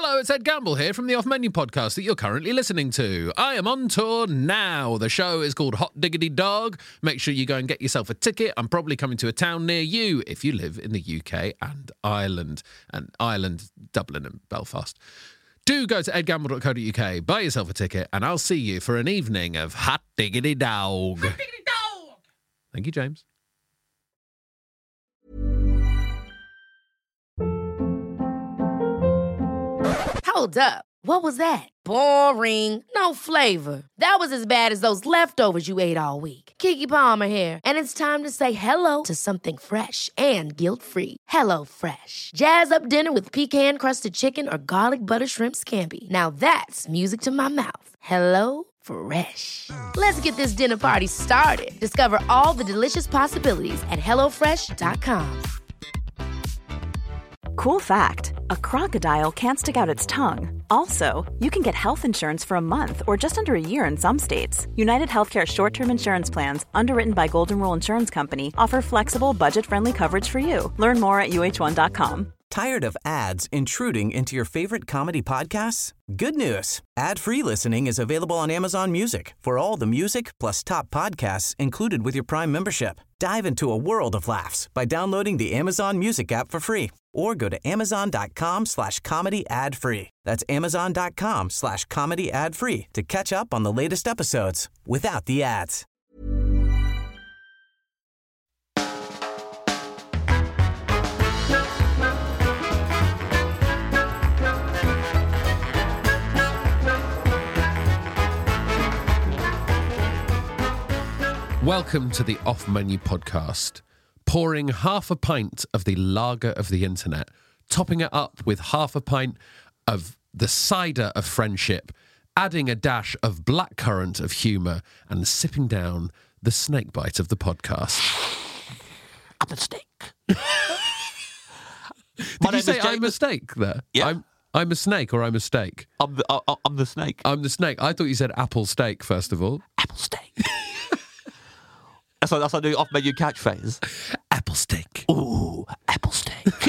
Hello, it's Ed Gamble here from the Off Menu podcast that you're currently listening to. I am on tour now. The show is called Hot Diggity Dog. Make sure you go and get yourself a ticket. I'm probably coming to a town near you if you live in the UK and Ireland, Dublin and Belfast. Do go to edgamble.co.uk, buy yourself a ticket, and I'll see you for an evening of Hot Diggity Dog. Hot Diggity Dog! Thank you, James. Hold up. What was that? Boring. No flavor. That was as bad as those leftovers you ate all week. Keke Palmer here, and it's time to say hello to something fresh and guilt-free. Hello Fresh. Jazz up dinner with pecan-crusted chicken or garlic butter shrimp scampi. Now that's music to my mouth. Hello Fresh. Let's get this dinner party started. Discover all the delicious possibilities at hellofresh.com. Cool fact, a crocodile can't stick out its tongue. Also, you can get health insurance for a month or just under a year in some states. United Healthcare short-term insurance plans, underwritten by Golden Rule Insurance Company, offer flexible, budget-friendly coverage for you. Learn more at uh1.com. Tired of ads intruding into your favorite comedy podcasts? Good news. Ad-free listening is available on Amazon Music for all the music plus top podcasts included with your Prime membership. Dive into a world of laughs by downloading the Amazon Music app for free or go to amazon.com/comedy ad-free. That's amazon.com/comedy ad-free to catch up on the latest episodes without the ads. Welcome to the Off Menu podcast. Pouring half a pint of the lager of the internet, topping it up with half a pint of the cider of friendship, adding a dash of blackcurrant of humour, and sipping down the snakebite of the podcast. I'm a snake. Did you say I'm a snake there? Yeah. I'm a snake or I'm a steak? I'm the snake. I'm the snake. I thought you said apple steak, first of all. Apple steak. That's our new off-menu catchphrase. Apple steak. Ooh, apple steak.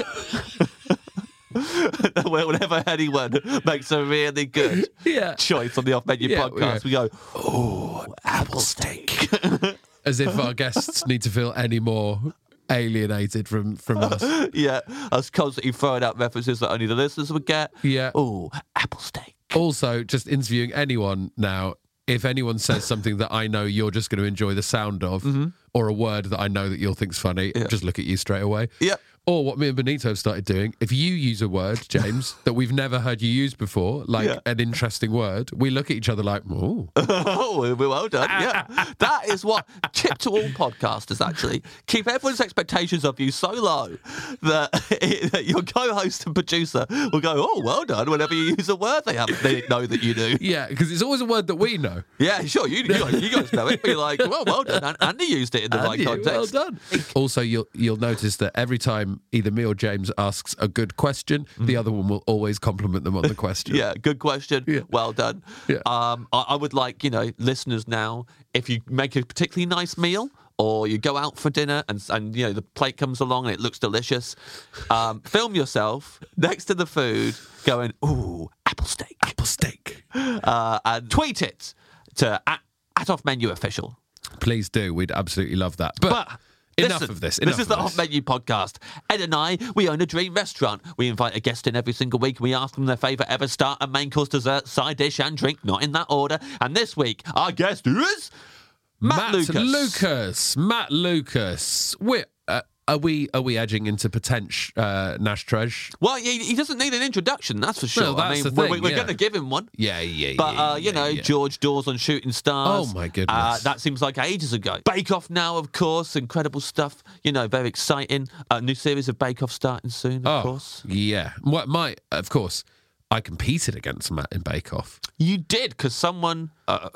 Whenever anyone makes a really good choice on the off-menu podcast, we go, ooh, apple steak. As if our guests need to feel any more alienated from us. Yeah, us constantly throwing out references that only the listeners would get. Yeah. Ooh, apple steak. Also, just interviewing anyone now, if anyone says something that I know you're just going to enjoy the sound of, or a word that I know that you'll think's funny, just look at you straight away. Yeah. Or what me and Benito have started doing, if you use a word, James, that we've never heard you use before, like an interesting word, we look at each other like, ooh. Oh, well done. Yeah. That is what tip to all podcasters, actually. Keep everyone's expectations of you so low that your co-host and producer will go, oh, well done, whenever you use a word they didn't know that you knew. Yeah, because it's always a word that we know. Yeah, sure, you guys know it. Be like, well done. And Andy used it in the right context. Well done. Also, you'll notice that every time either me or James asks a good question, the other one will always compliment them on the question. Yeah, good question. Yeah. Well done. Yeah. I would like, listeners now, if you make a particularly nice meal or you go out for dinner and the plate comes along and it looks delicious, film yourself next to the food going, ooh, apple steak. Apple steak. And tweet it to at Off Menu Official. Please do. We'd absolutely love that. But enough listen, of this. This is the Off Menu podcast. Ed and I, we own a dream restaurant. We invite a guest in every single week and we ask them their favourite ever starter, main course, dessert, side dish and drink, not in that order. And this week, our guest is Matt Lucas. Matt Lucas. Are we edging into potential Nash Tresh? Well, he doesn't need an introduction, that's for sure. Well, that's the thing, we're going to give him one. Yeah. But, George Dawes on Shooting Stars. Oh, my goodness. That seems like ages ago. Bake Off now, of course. Incredible stuff. Very exciting. New series of Bake Off starting soon, of course. Yeah. Of course, I competed against Matt in Bake Off. You did, because someone... are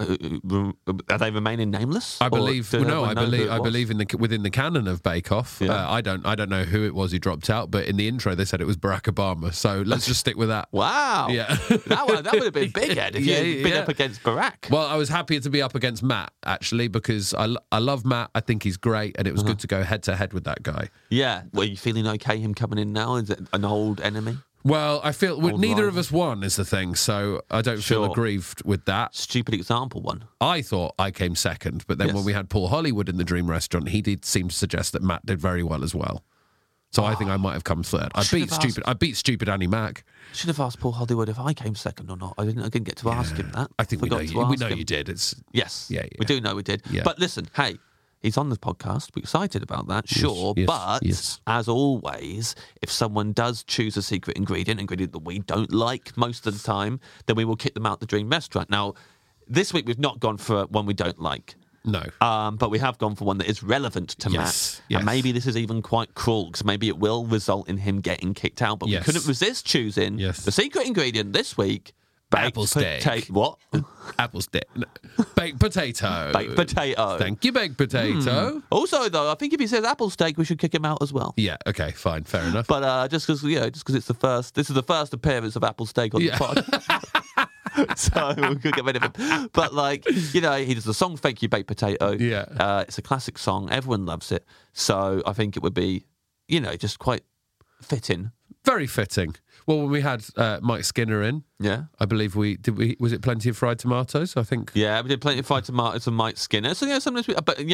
they remaining nameless? I believe. I believe within the canon of Bake Off. Yeah. I don't know who it was who dropped out, but in the intro they said it was Barack Obama. So let's just stick with that. Wow. Yeah. that would have been big, Ed, if you'd been up against Barack. Well, I was happy to be up against Matt, actually, because I love Matt. I think he's great, and it was good to go head to head with that guy. Yeah. Were you feeling okay him coming in now? Is it an old enemy? Well, I feel Old neither of rival. us won is the thing, so I don't feel Sure. aggrieved with that. Stupid example one. I thought I came second, but then Yes. when we had Paul Hollywood in the Dream Restaurant, he did seem to suggest that Matt did very well as well. So I think I might have come third. I should beat have stupid. I beat stupid Annie Mac. Should have asked Paul Hollywood if I came second or not. I didn't get to ask him that. I think we Forgot know to you. We ask know him. you did. It's Yes. Yeah, We yeah. do know we did. Yeah. But listen, hey, he's on the podcast. We're excited about that, sure. yes, but yes. as always, if someone does choose a secret ingredient that we don't like most of the time, then we will kick them out the Dream Restaurant. Now, this week we've not gone for one we don't like. no. But we have gone for one that is relevant to Yes, Matt. yes. And maybe this is even quite cruel because maybe it will result in him getting kicked out. But Yes. we couldn't resist choosing Yes. the secret ingredient this week. baked Apple steak. What? Apple stick. Baked potato. Baked potato. Thank you, baked potato. Also, though, I think if he says apple steak, we should kick him out as well. Yeah, okay, fine, fair enough. But just because it's this is the first appearance of apple steak on Yeah. the pod. So we could get rid of him. But he does the song "Thank You, Baked Potato." Yeah. It's a classic song. Everyone loves it. So I think it would be, just quite fitting. Very fitting. Well, when we had Mike Skinner in, Yeah. I believe was it Plenty of Fried Tomatoes? I think. Yeah, we did plenty of fried tomatoes and Mike Skinner. So sometimes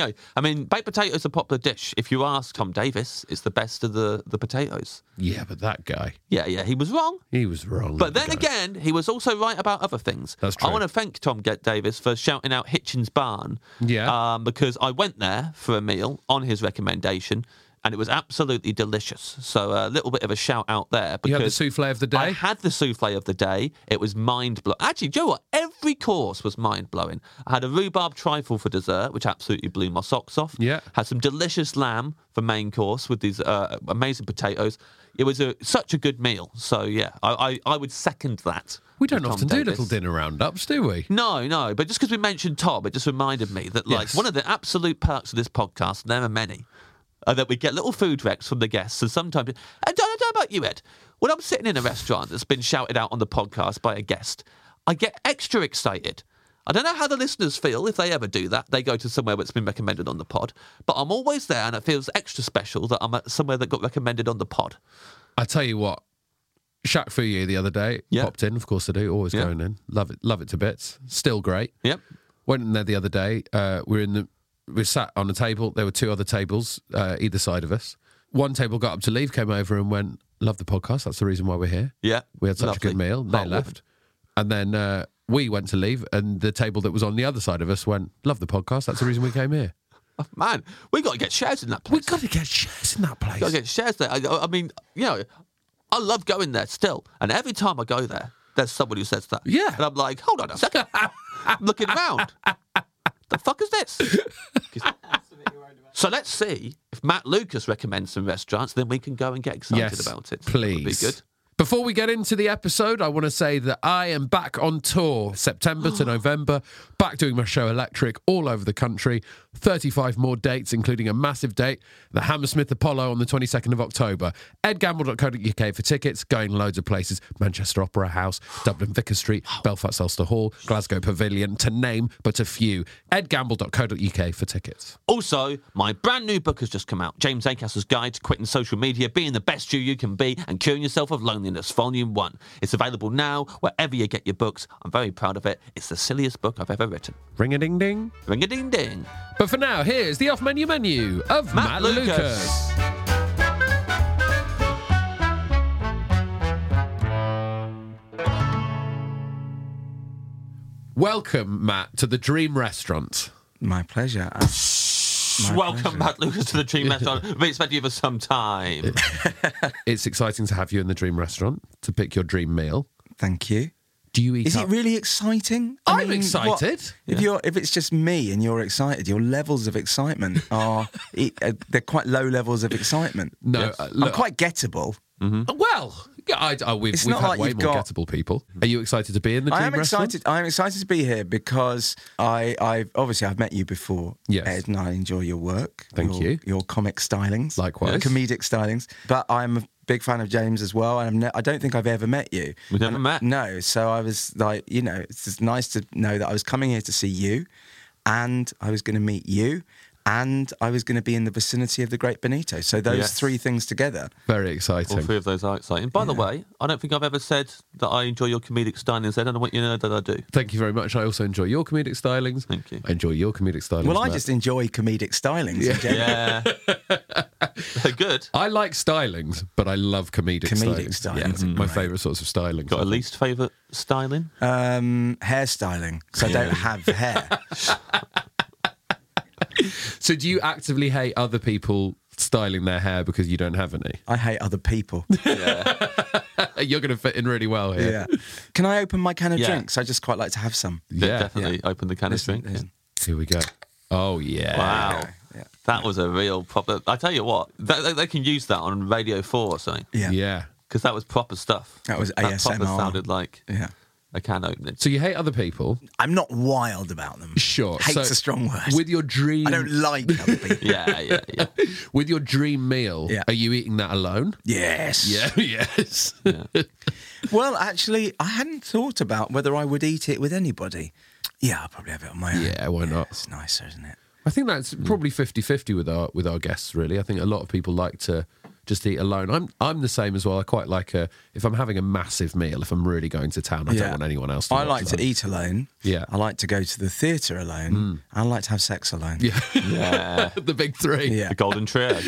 baked potatoes are a popular dish. If you ask Tom Davis, it's the best of the potatoes. Yeah, but that guy, Yeah, he was wrong. he was wrong. But the then guy. again, he was also right about other things. That's true. I want to thank Tom Davis for shouting out Hitchens Barn. Yeah. Because I went there for a meal on his recommendation, and it was absolutely delicious. So a little bit of a shout out there. You had the Because souffle of the day? I had the souffle of the day. It was mind-blowing. Actually, do you know what? Every course was mind-blowing. I had a rhubarb trifle for dessert, which absolutely blew my socks off. Yeah. Had some delicious lamb for main course with these amazing potatoes. It was such a good meal. So, yeah, I would second that. We don't with Tom often do Davis. little dinner roundups, do we? No. But just because we mentioned Tom, it just reminded me that, Yes. one of the absolute perks of this podcast, and there are many, are that we get little food recs from the guests. And sometimes, I don't know about you, Ed, when I'm sitting in a restaurant that's been shouted out on the podcast by a guest, I get extra excited. I don't know how the listeners feel if they ever do that. They go to somewhere that's been recommended on the pod. But I'm always there, and it feels extra special that I'm at somewhere that got recommended on the pod. I tell you what, Shaq Fu Yu the other day Yeah. popped in. Of course I do. Always Yeah. going in. Love it to bits. Still great. Yep. Went in there the other day. We sat on a table. There were two other tables either side of us. One table got up to leave, came over and went, "Love the podcast. That's the reason why we're here." Yeah. We had such a good Lovely. meal. They Heartwarming. left, and then we went to leave, and the table that was on the other side of us went, "Love the podcast. That's the reason we came here." Man, we got to get shares in that place. We've got to get shares in that place. Got to get shares there. I mean, I love going there still. And every time I go there, there's someone who says that. Yeah. And I'm like, hold on a second. I'm looking around. The fuck is this? So let's see if Matt Lucas recommends some restaurants, then we can go and get excited Yes, about it. please. That would be good. Before we get into the episode, I want to say that I am back on tour September to November, back doing my show Electric all over the country. 35 more dates, including a massive date, the Hammersmith Apollo on the 22nd of October. edgamble.co.uk for tickets, going loads of places. Manchester Opera House, Dublin Vicar Street, Belfast Ulster Hall, Glasgow Pavilion, to name but a few. edgamble.co.uk for tickets. Also, my brand new book has just come out. James Acastle's Guide to Quitting Social Media, Being the Best You can Be, and Curing Yourself of Loneliness, Volume 1. It's available now wherever you get your books. I'm very proud of it. It's the silliest book I've ever written. Ring-a-ding-ding. Ring-a-ding-ding. But for now, here's the off-menu menu of Matt Lucas. Welcome, Matt, to the Dream Restaurant. My pleasure. Welcome, pleasure. Matt Lucas, to the Dream Restaurant. We've been expecting you for some time. It's exciting to have you in the Dream Restaurant to pick your dream meal. Thank you. Do you eat Is up? it really exciting? I'm excited. If it's just me and you're excited, your levels of excitement are they're quite low levels of excitement. No, Yes. I'm look, quite gettable. well, yeah, we've It's had not like way you've more got- gettable people. Are you excited to be in the Dream I am Restaurant? excited. I am excited to be here because I've met you before, Yes. Ed, and I enjoy your work. Thank you. Your comic stylings, Likewise. comedic stylings. But I'm a big fan of James as well. And I don't think I've ever met you. We've never met. No. So I was like, it's just nice to know that I was coming here to see you, and I was going to meet you. and I was going to be in the vicinity of the Great Benito. So those Yes. three things together. Very All exciting. three of those are exciting. By the way, I don't think I've ever said that I enjoy your comedic styling, Ed. I don't want you to know that I do. Thank you very much. I also enjoy your comedic stylings. Thank you. I enjoy your comedic stylings. Well, I Matt. just enjoy comedic stylings in general. Yeah. They're good. I like stylings, but I love comedic Comedic stylings. stylings Yeah, it's are my great. favourite sorts of stylings. Got a least favourite styling? Hairstyling, because I don't have hair. So do you actively hate other people styling their hair because you don't have any? I hate other people. You're going to fit in really well here. Yeah. Can I open my can of Yeah. drinks? I just quite like to have some. Yeah. Definitely open the can of drink. Listen. Here we go. Oh, yeah. Wow. Yeah. That was a real proper... I tell you what, they can use that on Radio 4 or something. Yeah. Yeah. Because that was proper stuff. That was Proper ASMR. sounded like Yeah. a can opening. So you hate other people? I'm not wild about them. Sure. Hate's So a strong word. With your dream... I don't like other people. Yeah. With your dream meal, Yeah. are you eating that alone? Yes. Yeah, yes. Well, actually, I hadn't thought about whether I would eat it with anybody. Yeah, I'll probably have it on my own. Yeah, why not? It's nicer, isn't it? I think that's probably 50-50 with our guests, really. I think a lot of people like to just eat alone. I'm the same as well. I quite like if I'm having a massive meal, if I'm really going to town, I don't want anyone else to I watch like to alone. eat alone. Yeah. I like to go to the theatre alone. I like to have sex alone. Yeah. Yeah. The big three. Yeah. The golden trio.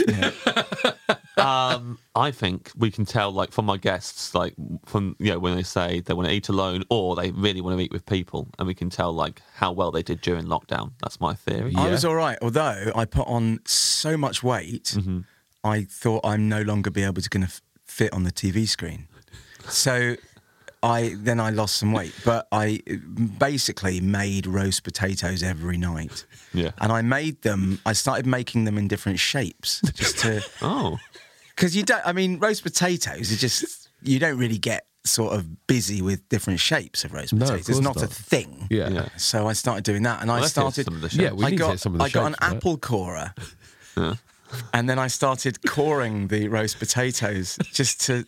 I think we can tell, like, from my guests, like, from, you know, when they say they want to eat alone or they really want to eat with people, and we can tell, like, how well they did during lockdown. That's my theory. I was all right, although I put on so much weight, I thought I'm no longer be able to going to fit on the TV screen. So I lost some weight, but I basically made roast potatoes every night. Yeah. And I started making them in different shapes just to... Oh. Because roast potatoes are just, you don't really get sort of busy with different shapes of roast No, of potatoes. It's course not a not. thing. Yeah. So I started doing that, and I Let's hear started. some of the Yeah, shapes. we I need to got hear some of the I got an shapes, right? apple corer, and then I started coring the roast potatoes just to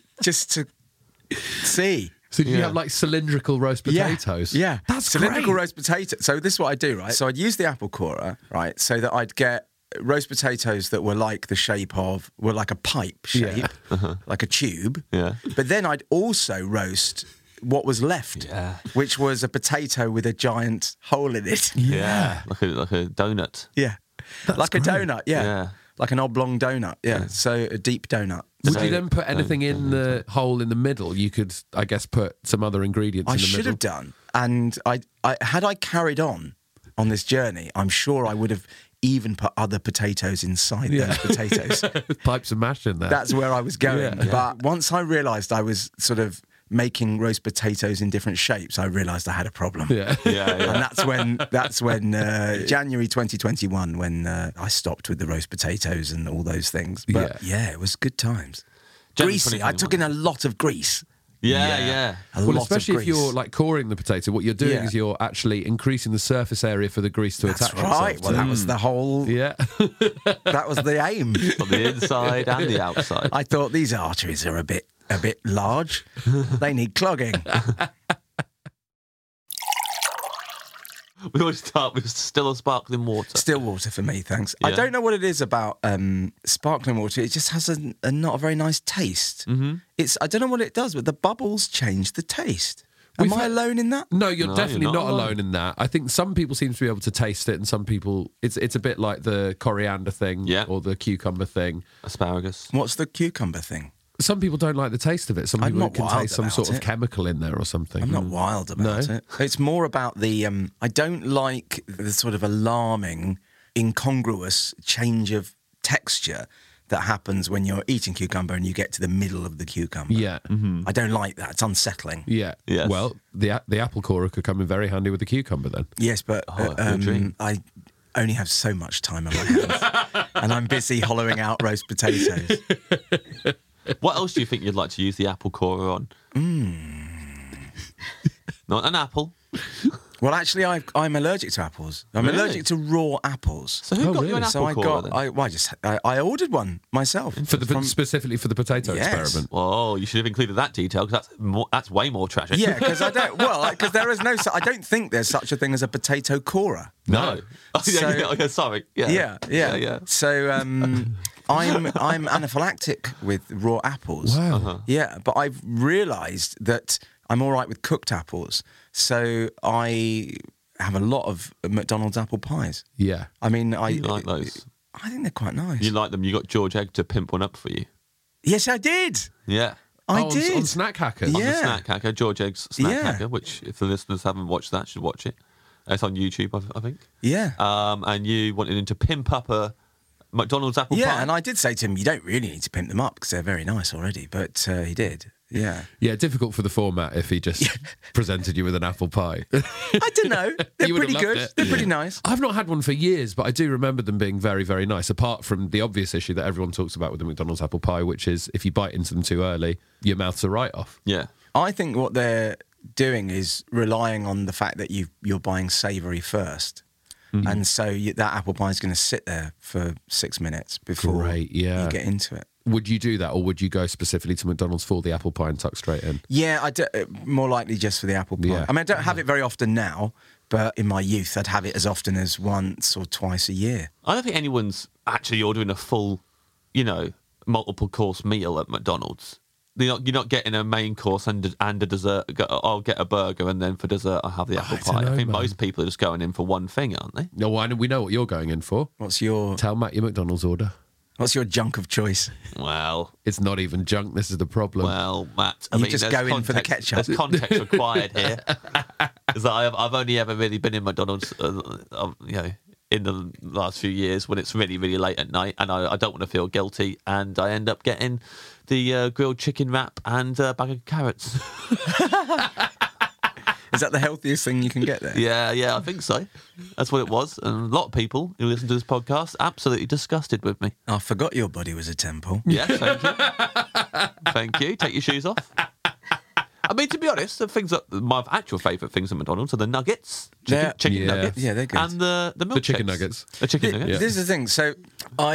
see. So did you have like cylindrical roast potatoes? Yeah, That's cylindrical great. roast potato. So this is what I do, right? So I'd use the apple corer, right, so that I'd get roast potatoes that were like the shape of, were like a pipe shape, like a tube. Yeah. But then I'd also roast what was left, which was a potato with a giant hole in it. Yeah. Like a donut. Yeah. Like a donut, yeah. Yeah. Like an oblong donut, yeah. So a deep donut. Would So you then put anything in the hole in the middle? You could, I guess, put some other ingredients I in the middle. should have done. And I had I carried on this journey, I'm sure I would have even put other potatoes inside those potatoes. Pipes of mash in there. That's where I was going. Yeah. But once I realised I was sort of making roast potatoes in different shapes, I realised I had a problem. Yeah. And that's when January 2021, when I stopped with the roast potatoes and all those things. But yeah, it was good times. January Greasy. I took in a lot of grease. Yeah. A Well, lot especially of if grease. you're like coring the potato, what you're doing Yeah. is you're actually increasing the surface area for the grease to That's attach right. itself Well, to. that was the whole. Yeah. That was the aim. On the inside and the outside. I thought these arteries are a bit large. They need clogging. We always start with still or sparkling water. Still water for me, thanks. I Yeah. don't know what it is about sparkling water. It just has a not a very nice taste. Mm-hmm. I don't know what it does, but the bubbles change the taste. Am I alone in that? No, you're No, definitely you're not not alone in that. I think some people seem to be able to taste it, and some people it's a bit like the coriander thing Yeah. or the cucumber thing. Asparagus. What's the cucumber thing? Some people don't like the taste of it. Some I'm people not can wild taste some about sort of it. chemical in there or something. I'm not wild about No? it. It's more about the. I don't like the sort of alarming, incongruous change of texture that happens when you're eating cucumber and you get to the middle of the cucumber. Yeah. I don't like that. It's unsettling. Yeah. Yes. Well, the apple corer could come in very handy with the cucumber then. Yes, but your dream. I only have so much time on my hands, and I'm busy hollowing out roast potatoes. What else do you think you'd like to use the apple corer on? Not an apple. Well, actually, I'm allergic to apples. I'm Really? allergic to raw apples. So who got you an apple So corer then? I ordered one myself. Specifically for the potato Yes. experiment. Oh, you should have included that detail because that's way more tragic. Yeah, because because there is no. I don't think there's such a thing as a potato corer. No. So- Sorry. Yeah. So I'm anaphylactic with raw apples. Wow. Uh-huh. Yeah, but I've realised that I'm all right with cooked apples. So I have a lot of McDonald's apple pies. Yeah. I mean, You like those? I think they're quite nice. You like them? You got George Egg to pimp one up for you. Yes, I did. Yeah. I on, did. on Snack Hackers. On the Yeah. Snack Hacker, George Egg's Snack Yeah. Hacker, which if the listeners haven't watched that, should watch it. It's on YouTube, I think. Yeah. And you wanted him to pimp up a McDonald's apple pie. Yeah, and I did say to him, you don't really need to pimp them up because they're very nice already. But he did. Yeah. Yeah, difficult for the format if he just presented you with an apple pie. I don't know. They're You would have pretty loved good. it. They're pretty nice. I've not had one for years, but I do remember them being very, very nice, apart from the obvious issue that everyone talks about with the McDonald's apple pie, which is if you bite into them too early, your mouth's a write-off. Yeah. I think what they're doing is relying on the fact that you're buying savoury first. And so that apple pie is going to sit there for 6 minutes before Great, yeah. you get into it. Would you do that, or would you go specifically to McDonald's for the apple pie and tuck straight in? Yeah, more likely just for the apple pie. Yeah. I mean, I don't have it very often now, but in my youth, I'd have it as often as once or twice a year. I don't think anyone's actually ordering a full, multiple course meal at McDonald's. You're not getting a main course and a dessert. I'll get a burger and then for dessert I'll have the apple don't pie. know, I think man. most people are just going in for one thing, aren't they? No, we know what you're going in for. What's your Tell Matt your McDonald's order. junk of choice? Well, It's not even junk. This is the problem. Matt. You just there's go in for the context- ketchup. There's context required here. Because I've only ever really been in McDonald's, in the last few years when it's really, really late at night, and I don't want to feel guilty, and I end up getting the grilled chicken wrap and a bag of carrots. Is that the healthiest thing you can get there? Yeah, I think so. That's what it was. And a lot of people who listen to this podcast absolutely disgusted with me. I forgot your body was a temple. Yes, thank you. Thank you. Take your shoes off. I mean, to be honest, the things that my actual favourite things at McDonald's are the nuggets, chicken Yeah. nuggets, Yeah, they're good. and the milkshakes. chicken nuggets. The chicken nuggets. This is the thing. So I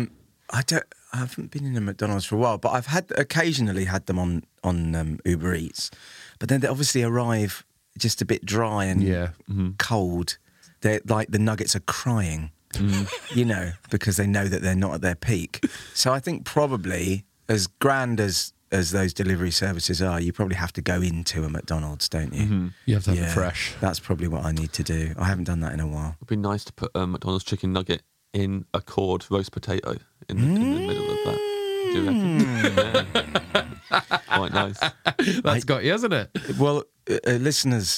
haven't been in a McDonald's for a while, but I've occasionally had them on Uber Eats, but then they obviously arrive just a bit dry and cold. They're like the nuggets are crying, because they know that they're not at their peak. So I think probably as grand as those delivery services are, you probably have to go into a McDonald's, don't you? You have to have it fresh. That's probably what I need to do. I haven't done that in a while. It'd be nice to put a McDonald's chicken nugget in a cored roast potato in the middle of that. Do you reckon? Yeah. Quite nice. That's got you, hasn't it? Well, listeners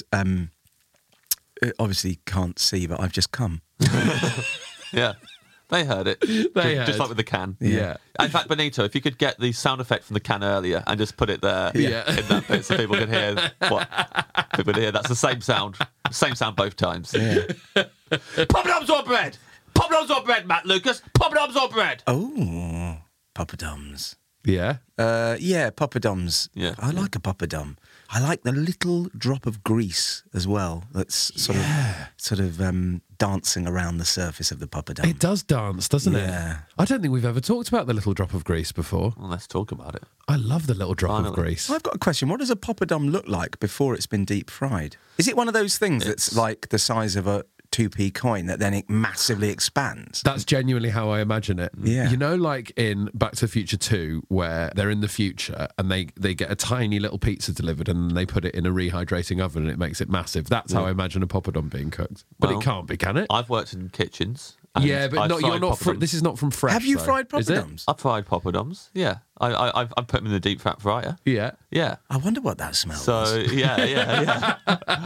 obviously can't see, but I've just come. Yeah. They heard it. They Just heard. like with the can. Yeah. In fact, Benito, if you could get the sound effect from the can earlier and just put it there Yeah. in that bit so people can hear what people can hear. That's the same sound. Same sound both times. Yeah. Poppadoms or bread? Poppadoms or bread, Matt Lucas? Poppadoms or bread? Oh, poppadoms. Yeah. Yeah, poppadoms. Yeah. I like a poppadom. I like the little drop of grease as well. That's sort of dancing around the surface of the poppadom. It does dance, doesn't Yeah. it? I don't think we've ever talked about the little drop of grease before. Well, let's talk about it. I love the little drop of Finally. grease. I've got a question. What does a poppadom look like before it's been deep fried? Is it one of those things that's like the size of a 2p coin that then it massively expands? That's genuinely how I imagine it. Yeah. You know, like in Back to the Future 2, where they're in the future and they get a tiny little pizza delivered and they put it in a rehydrating oven and it makes it massive. That's how I imagine a poppadom being cooked. But Well, it can't be, can it? I've worked in kitchens. and Yeah, but I've not, you're fried not. poppadoms. This is not from fresh. Have you though, fried is it? poppadoms? I've fried poppadoms. Yeah, I've put them in the deep fat fryer. Yeah. Yeah. I wonder what that smells. So yeah.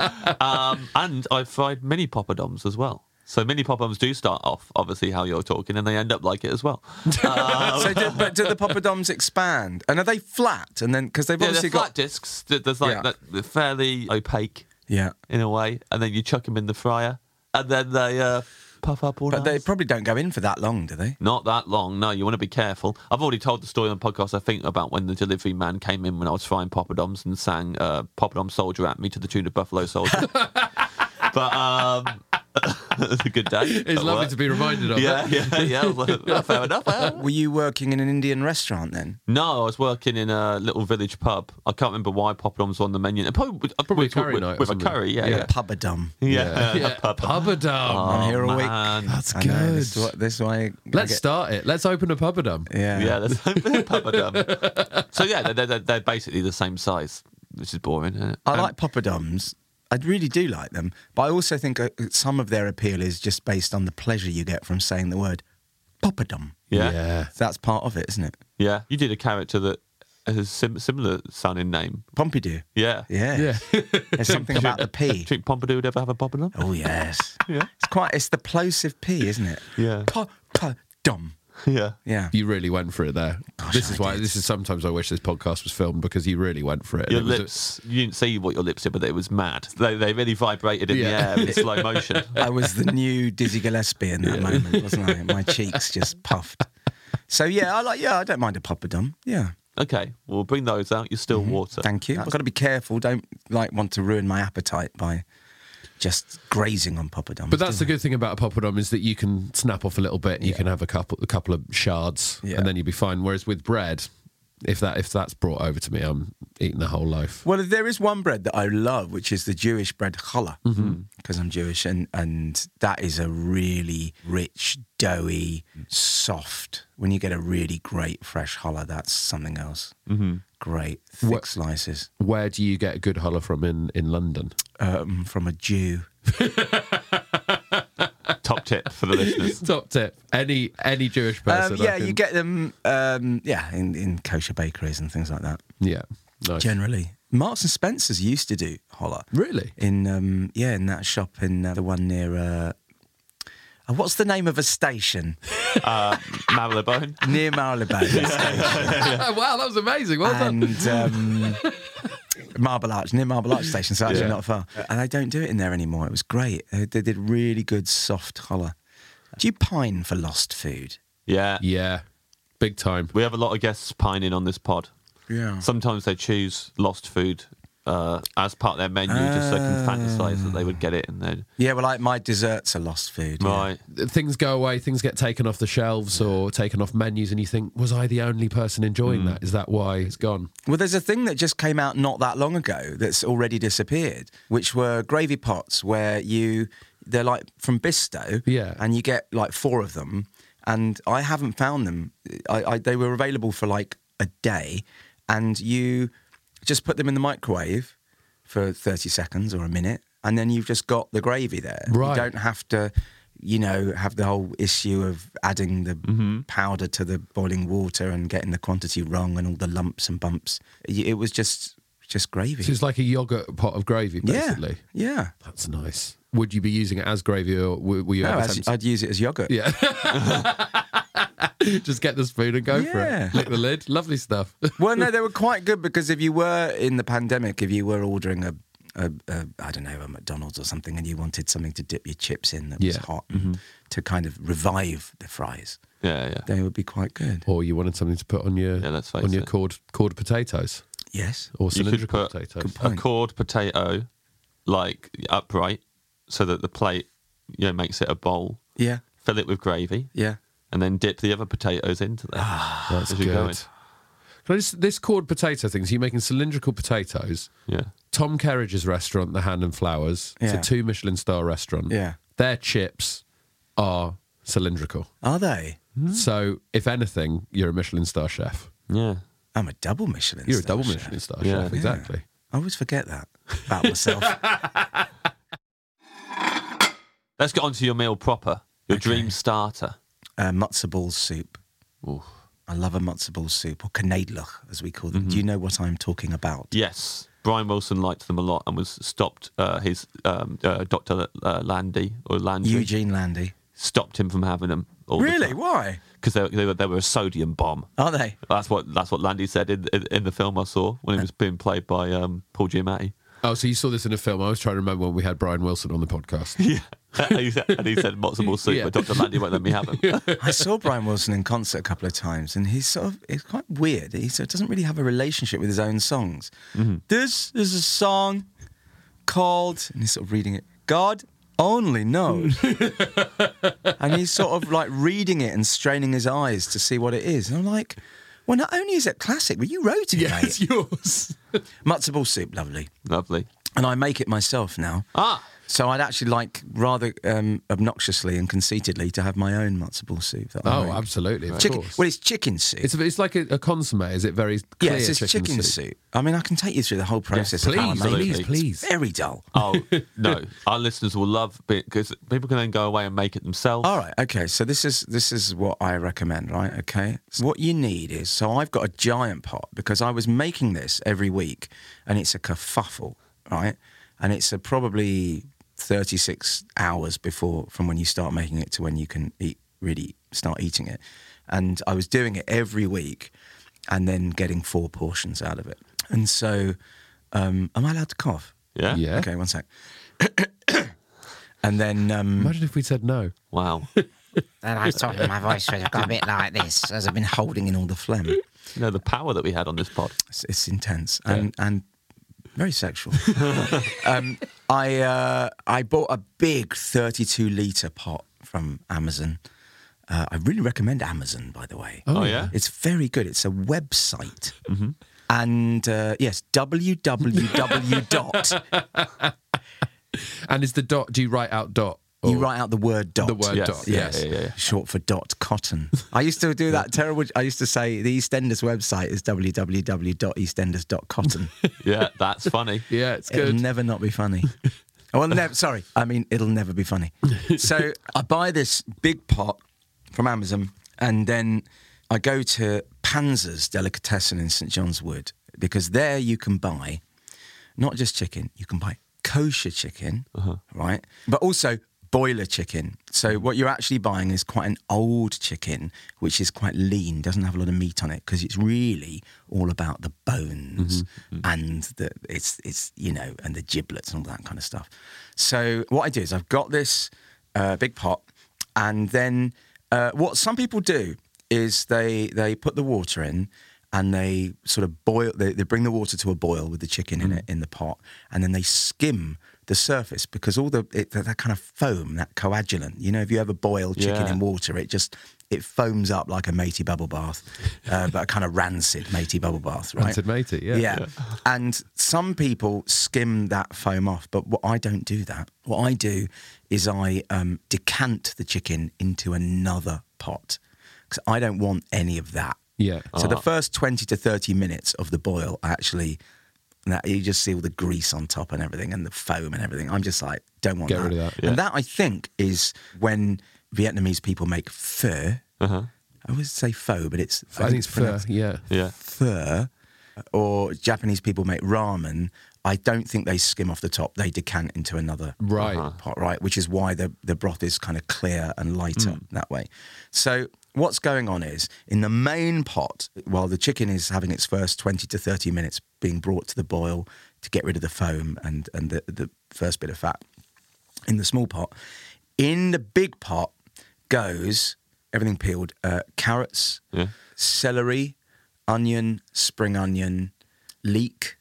And I've fried mini poppadoms as well. So mini poppadoms do start off obviously how you're talking, and they end up like it as well. But do the poppadoms expand? And are they flat? And then because they've Yeah, obviously they're flat got discs. There's like Yeah. they're fairly opaque yeah. in a way, and then you chuck them in the fryer, and then they puff up all But they nice. probably don't go in for that long, do they? Not that long, no. You want to be careful. I've already told the story on the podcast, I think, about when the delivery man came in when I was frying poppadoms and sang Poppadom Soldier at me to the tune of Buffalo Soldier. But it was a good day. It's lovely to be reminded of Yeah, it. yeah. Well, fair enough. Were you working in an Indian restaurant then? No, I was working in a little village pub. I can't remember why poppadoms were on the menu. Probably a curry night or with a something. curry. Yeah. Pubadum. Yeah. Pubadum. I'm here all week. Man. That's I know, good. this is why. Let's start it. Let's open a pubadum. Yeah. Yeah, that's pubadum. So yeah, they're basically the same size, which is boring, isn't it? I like poppadoms. I really do like them, but I also think some of their appeal is just based on the pleasure you get from saying the word poppadom. Yeah. That's part of it, isn't it? Yeah. You did a character that has similar sounding name. Pompidou. Yeah. Yeah. There's something about the P. Do you think Pompidou would ever have a poppadom? Oh, yes. Yeah. It's the plosive P, isn't it? Yeah. Poppadom. Yeah. Yeah. You really went for it there. This is why. This is sometimes I wish this podcast was filmed because you really went for it. Your It was lips, you didn't see what your lips did, but it was mad. They really vibrated in the air in slow motion. I was the new Dizzy Gillespie in that moment, wasn't I? My cheeks just puffed. So, I don't mind a poppadom. Yeah. Okay, we'll bring those out. You're still water. Thank you. I've got to be careful. Don't want to ruin my appetite by just grazing on poppadoms. But that's the good thing about a poppadom is that you can snap off a little bit. You can have a couple of shards, and then you'll be fine. Whereas with bread, if that's brought over to me, I'm eating the whole loaf. Well, there is one bread that I love, which is the Jewish bread challah, because I'm Jewish, and that is a really rich, doughy, soft. When you get a really great fresh challah, that's something else. Great, thick slices. Where do you get a good challah from in London? From a Jew. Top tip for the listeners. Top tip: any Jewish person. You get them. In kosher bakeries and things like that. Yeah, nice. Generally, Marks and Spencers used to do challah. Really? In in that shop in the one near. What's the name of a station? Marylebone. Near Marylebone. Wow, that was amazing. Well done. And Marble Arch, near Marble Arch Station, so actually not far. And they don't do it in there anymore. It was great. They did really good soft challah. Do you pine for lost food? Yeah. Yeah, big time. We have a lot of guests pining on this pod. Yeah. Sometimes they choose lost food as part of their menu just so they can fantasise that they would get it. And then Yeah, well, like my desserts are lost food. yeah. right. Things go away, things get taken off the shelves or taken off menus, and you think, was I the only person enjoying that? Is that why it's gone? Well, there's a thing that just came out not that long ago that's already disappeared, which were gravy pots where they're like from Bisto, and you get like 4 of them, and I haven't found them. They were available for like a day, and you just put them in the microwave for 30 seconds or a minute, and then you've just got the gravy there. Right. You don't have to, have the whole issue of adding the powder to the boiling water and getting the quantity wrong and all the lumps and bumps. It was just gravy. So it's like a yogurt pot of gravy, basically. Yeah. That's nice. Would you be using it as gravy, or were you No, ever tempted? I'd use it as yogurt. Yeah. Just get the spoon and go for Yeah. it. Lick the lid. Lovely stuff. Well, no, they were quite good because if you were in the pandemic, if you were ordering a I don't know, a McDonald's or something, and you wanted something to dip your chips in that was hot to kind of revive the fries, Yeah. they would be quite good. Or you wanted something to put on your let's face on your it. cord potatoes Yes. or You could cylindrical put potatoes. a cored potato like upright so that the plate makes it a bowl. Yeah. Fill it with gravy. Yeah. And then dip the other potatoes into there. That's as you're going. good. Can I just, this cord potato thing, so you're making cylindrical potatoes. Yeah. Tom Kerridge's restaurant, The Hand and Flowers, it's Yeah. a 2 Michelin star restaurant. Yeah. Their chips are cylindrical. Are they? So, if anything, you're a Michelin star chef. Yeah. I'm a double Michelin You're a star double chef. Michelin star Yeah. chef, exactly. I always forget that about myself. Let's get on to your meal proper. Your dream starter. Matzo ball soup. Oof. I love a matzo ball soup, or knedlach, as we call them. Do you know what I'm talking about? Yes. Brian Wilson liked them a lot and was stopped, his Dr. Landy, or Landry, Eugene Landy. stopped him from having them. Really? Why? Because they were a sodium bomb. Are they? That's what Landy said in the film I saw when he was being played by Paul Giamatti. Oh, so you saw this in a film. I was trying to remember when we had Brian Wilson on the podcast. Yeah. and he said matzo ball soup, Yeah. but Dr. Landy won't let me have them. I saw Brian Wilson in concert a couple of times, and it's quite weird. He doesn't really have a relationship with his own songs. This is a song called, and he's sort of reading it, God only knows. And he's sort of like reading it and straining his eyes to see what it is. And I'm like, well, not only is it classic, but you wrote it, Yeah, mate. it's yours. Matzo ball soup, lovely. Lovely. And I make it myself now. Ah, So I'd actually like, rather obnoxiously and conceitedly, to have my own matzo ball soup. That I Oh, make. absolutely, of Chicken. course. Well, it's chicken soup. It's like a consomme. Is it very clear? yeah, it's chicken soup. I mean, I can take you through the whole process of how I Please, make it. please, please. Very dull. oh, no. Our listeners will love it because people can then go away and make it themselves. All right, okay. So this is what I recommend, right? Okay. So what you need is, so I've got a giant pot because I was making this every week, and it's a kerfuffle, right? And it's probably 36 hours from when you start making it to when you can really start eating it. And I was doing it every week, and then getting 4 portions out of it. And so, am I allowed to cough? Yeah? Yeah. Okay, one sec. And then, Imagine if we said no. Wow. and I thought my voice would have got a bit like this as I've been holding in all the phlegm. You know, the power that we had on this pod. It's intense and very sexual. I bought a big 32-litre pot from Amazon. I really recommend Amazon, by the way. Oh, yeah? It's very good. It's a website. Mm-hmm. And yes, www. And is the dot, do you write out dot? Or You write out the word dot. The word Yes. dot. Yes, Yeah. short for dot cotton. I used to do that terrible. I used to say the EastEnders website is www.eastenders.cotton. Yeah, that's funny. Yeah, it's It'll good. never not be funny. Well, sorry. I mean, it'll never be funny. So I buy this big pot from Amazon, and then I go to Panzer's Delicatessen in St John's Wood, because there you can buy not just chicken, you can buy kosher chicken, right? But also boiler chicken. So what you're actually buying is quite an old chicken, which is quite lean, doesn't have a lot of meat on it, because it's really all about the bones and it's you know, and the giblets and all that kind of stuff. So what I do is I've got this big pot, and then what some people do is they put the water in, and they sort of boil. They bring the water to a boil with the chicken in it in the pot, and then they skim the surface, because all that kind of foam, that coagulant. You know, if you ever boil chicken in water, it foams up like a matey bubble bath, but a kind of rancid matey bubble bath, right? Rancid matey, yeah. And some people skim that foam off, but I don't do that. What I do is I decant the chicken into another pot, because I don't want any of that. Yeah. So the first 20 to 30 minutes of the boil, actually, you just see all the grease on top and everything, and the foam and everything. I'm just like, don't want Get that. rid of that, And that, I think, is when Vietnamese people make pho. I always say pho, but it's... I think it's pho, pronounced yeah. Yeah. pho. Or Japanese people make ramen. I don't think they skim off the top. They decant into another Right. pot, right? Which is why the broth is kind of clear and lighter that way. So what's going on is, in the main pot, while the chicken is having its first 20 to 30 minutes being brought to the boil to get rid of the foam and the first bit of fat, in the small pot, in the big pot goes, everything peeled, carrots, celery, onion, spring onion, leek,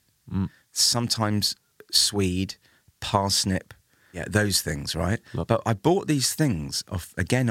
sometimes swede, parsnip, those things, right? But I bought these things off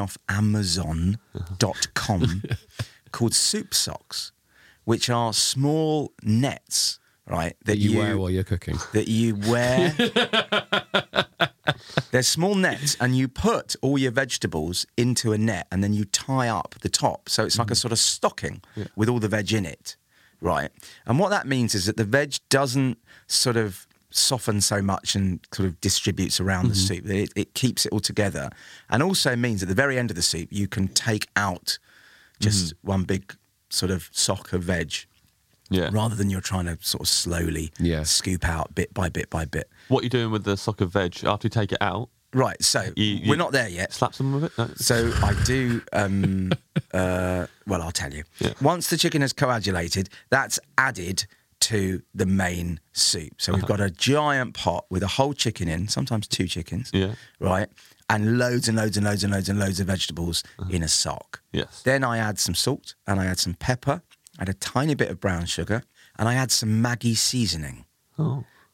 Amazon.com called soup socks, which are small nets, right? That you wear while you're cooking. That you wear. They're small nets, and you put all your vegetables into a net, and then you tie up the top. So it's like a sort of stocking with all the veg in it, right? And what that means is that the veg doesn't sort of soften so much and sort of distributes around the soup. It keeps it all together, and also means at the very end of the soup you can take out just one big sort of sock of veg, rather than you're trying to sort of slowly scoop out bit by bit by bit. What are you doing with the sock of veg after you take it out? Right, so we're not there yet. Slap some of it? No. So I do, well, I'll tell you. Yeah. Once the chicken has coagulated, that's added to the main soup. So we've got a giant pot with a whole chicken in, sometimes 2 chickens, right? And loads and loads and loads and loads and loads of vegetables in a sock. Yes. Then I add some salt, and I add some pepper, I add a tiny bit of brown sugar, and I add some Maggi seasoning. Oh.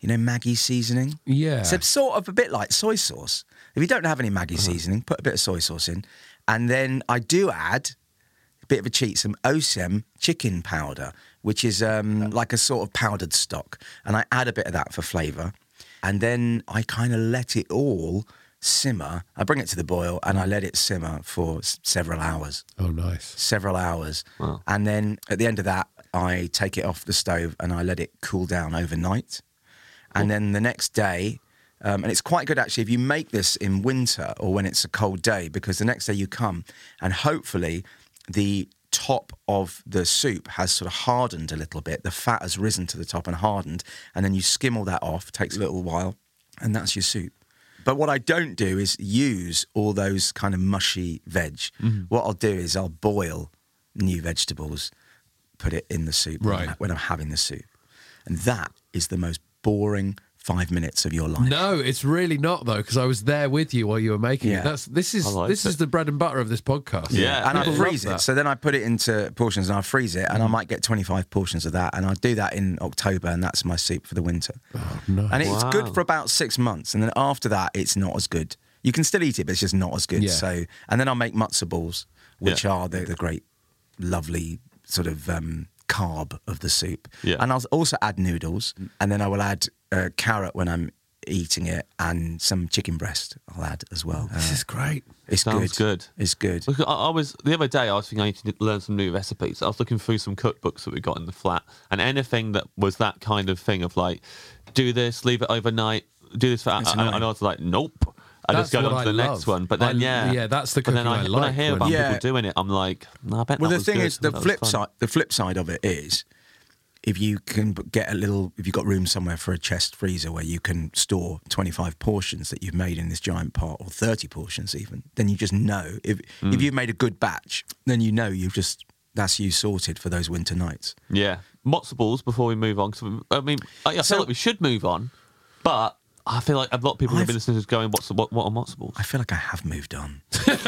You know, Maggi seasoning? Yeah. So it's sort of a bit like soy sauce. If you don't have any Maggi seasoning, put a bit of soy sauce in. And then I do add, a bit of a cheat, some Osem chicken powder, which is like a sort of powdered stock. And I add a bit of that for flavour. And then I kind of let it all simmer. I bring it to the boil and I let it simmer for several hours. Oh, nice. Several hours. Wow. And then at the end of that, I take it off the stove and I let it cool down overnight. And then the next day, and it's quite good actually if you make this in winter or when it's a cold day, because the next day you come and hopefully the top of the soup has sort of hardened a little bit. The fat has risen to the top and hardened, and then you skim all that off. It takes a little while, and that's your soup. But what I don't do is use all those kind of mushy veg. What I'll do is I'll boil new vegetables, put it in the soup when I'm having the soup. And that is the most boring 5 minutes of your life. No, it's really not though, because I was there with you while you were making it. This is the bread and butter of this podcast. Yeah. And I People freeze love it. that. So then I put it into portions and I freeze it, and I might get 25 portions of that, and I do that in October, and that's my soup for the winter. Oh, nice. And it's Wow. good for about 6 months, and then after that, it's not as good. You can still eat it, but it's just not as good. Yeah. So, and then I'll make matzo balls, which are the great, lovely sort of carb of the soup. Yeah. And I'll also add noodles, and then I will add carrot when I'm eating it, and some chicken breast I'll add as well. This is great. It's Sounds good. It's good. Look, I was the other day. I was thinking I need to learn some new recipes. I was looking through some cookbooks that we got in the flat, and anything that was that kind of thing of like, do this, leave it overnight, do this for. And I was like, nope. I just That's go on what to the I next love. one. But then, that's the But then cooking I when I like hear when- about Yeah. people doing it, I'm like, no, I bet. Well, that the was thing good. is, the That was flip fun. side. The flip side of it is, if you can get if you've got room somewhere for a chest freezer where you can store 25 portions that you've made in this giant pot, or 30 portions even, then you just know if you've made a good batch, then you know that's you sorted for those winter nights. Yeah, matzo balls. Before we move on, 'cause I mean, I feel like we should move on, but I feel like a lot of people have been listening to going, what are matzo balls? I feel like I have moved on.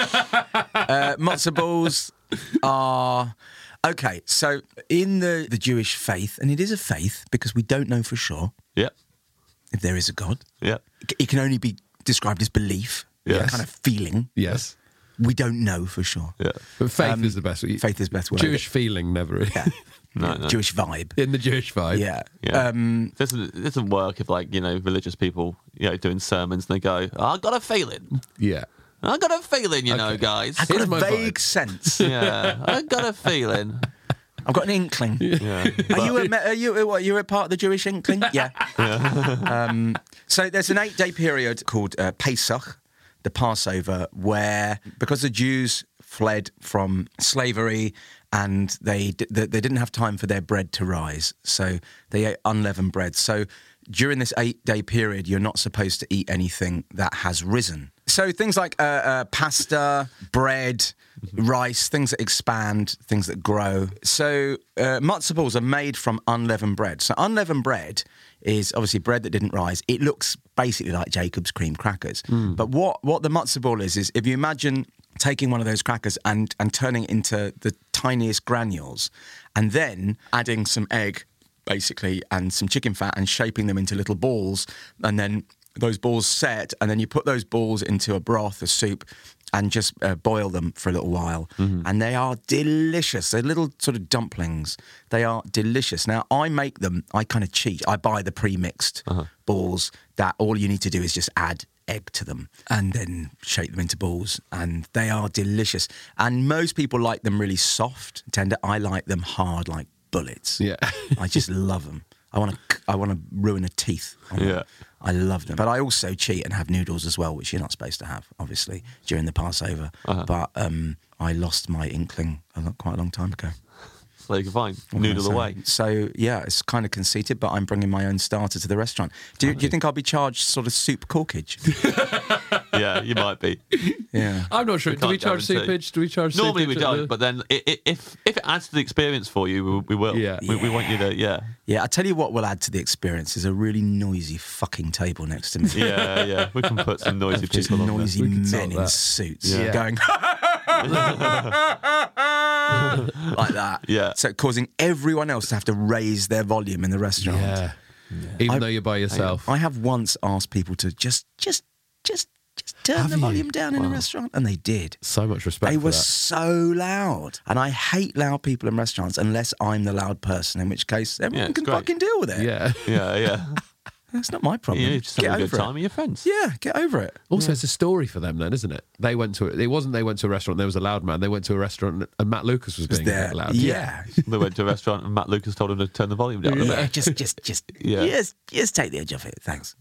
Matzo balls are... Okay, so in the Jewish faith, and it is a faith because we don't know for sure Yeah, if there is a God. yeah, It can only be described as belief, Yes. a kind of feeling. Yes. We don't know for sure. yeah. But faith is the best. Faith is the best word. Jewish feeling never is. Yeah. No. Jewish vibe. In the Jewish vibe. Yeah. Yeah. It doesn't work if, like, religious people, doing sermons and they go, I got a feeling. Yeah. I got a feeling, you know, Okay. guys. I've got Here's a my vague vibe. sense. Yeah, I got a feeling. I've got an inkling. Yeah. Are you a part of the Jewish inkling? Yeah. So there's an 8-day period called Pesach, the Passover, where because the Jews fled from slavery and they didn't have time for their bread to rise, so they ate unleavened bread. So during this 8-day period, you're not supposed to eat anything that has risen. So things like pasta, bread, rice, things that expand, things that grow. So matzo balls are made from unleavened bread. So unleavened bread is obviously bread that didn't rise. It looks basically like Jacob's cream crackers. But what the matzo ball is if you imagine taking one of those crackers and turning it into the tiniest granules and then adding some egg, basically, and some chicken fat and shaping them into little balls, and then those balls set, and then you put those balls into a broth, a soup, and just boil them for a little while. And they are delicious. They're little sort of dumplings. They are delicious. Now, I make them, I kind of cheat. I buy the pre-mixed balls that all you need to do is just add egg to them and then shape them into balls, and they are delicious. And most people like them really soft, tender. I like them hard, like bullets. Yeah. I just love them. I want to ruin a teeth on them. Yeah. I love them. But I also cheat and have noodles as well, which you're not supposed to have, obviously, during the Passover. But I lost my inkling quite a long time ago. So you can find What can I noodle say? away. So, yeah, it's kind of conceited, but I'm bringing my own starter to the restaurant. Do you think I'll be charged sort of soup corkage? Yeah, you might be. Yeah. I'm not sure. Do we can't charge guarantee. seepage? Do we charge Normally we seepage at don't, the- but then if it adds to the experience for you, we will. Yeah. We want you to, yeah. Yeah, I tell you what will add to the experience is a really noisy fucking table next to me. Yeah. We can put some noisy Just people on noisy We can sort men in that. suits Yeah. going like that. Yeah. So causing everyone else to have to raise their volume in the restaurant. Yeah. Even though you're by yourself. I have once asked people to just turn the volume down in a restaurant, and they did. So much respect They for were that. so loud. And I hate loud people in restaurants unless I'm the loud person, in which case everyone it's can great. fucking deal with it. Yeah. Yeah. That's not my problem. You just Get have a over good time it. with your friends. Yeah, get over it. Also, it's a story for them then, isn't it? They went to a restaurant, there was a loud man. They went to a restaurant and Matt Lucas was being There. loud. Yeah. They went to a restaurant and Matt Lucas told him to turn the volume down a Yeah, bit. just take the edge off it. Thanks.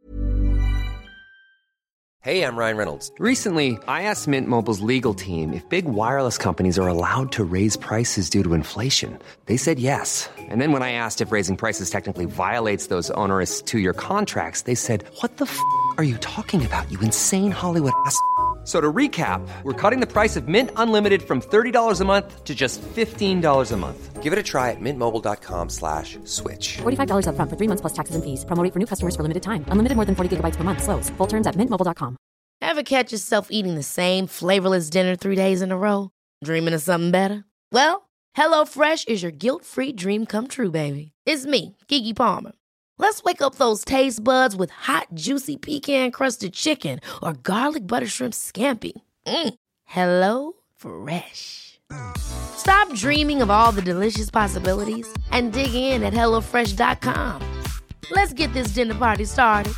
Hey, I'm Ryan Reynolds. Recently, I asked Mint Mobile's legal team if big wireless companies are allowed to raise prices due to inflation. They said yes. And then when I asked if raising prices technically violates those onerous 2-year contracts, they said, "What the f*** are you talking about, you insane Hollywood ass?" So to recap, we're cutting the price of Mint Unlimited from $30 a month to just $15 a month. Give it a try at mintmobile.com/switch. $45 up front for 3 months plus taxes and fees. Promo rate for new customers for limited time. Unlimited more than 40 gigabytes per month. Slows full terms at mintmobile.com. Ever catch yourself eating the same flavorless dinner 3 days in a row? Dreaming of something better? Well, HelloFresh is your guilt-free dream come true, baby. It's me, Keke Palmer. Let's wake up those taste buds with hot, juicy pecan-crusted chicken or garlic butter shrimp scampi. Hello Fresh. Stop dreaming of all the delicious possibilities and dig in at HelloFresh.com. Let's get this dinner party started.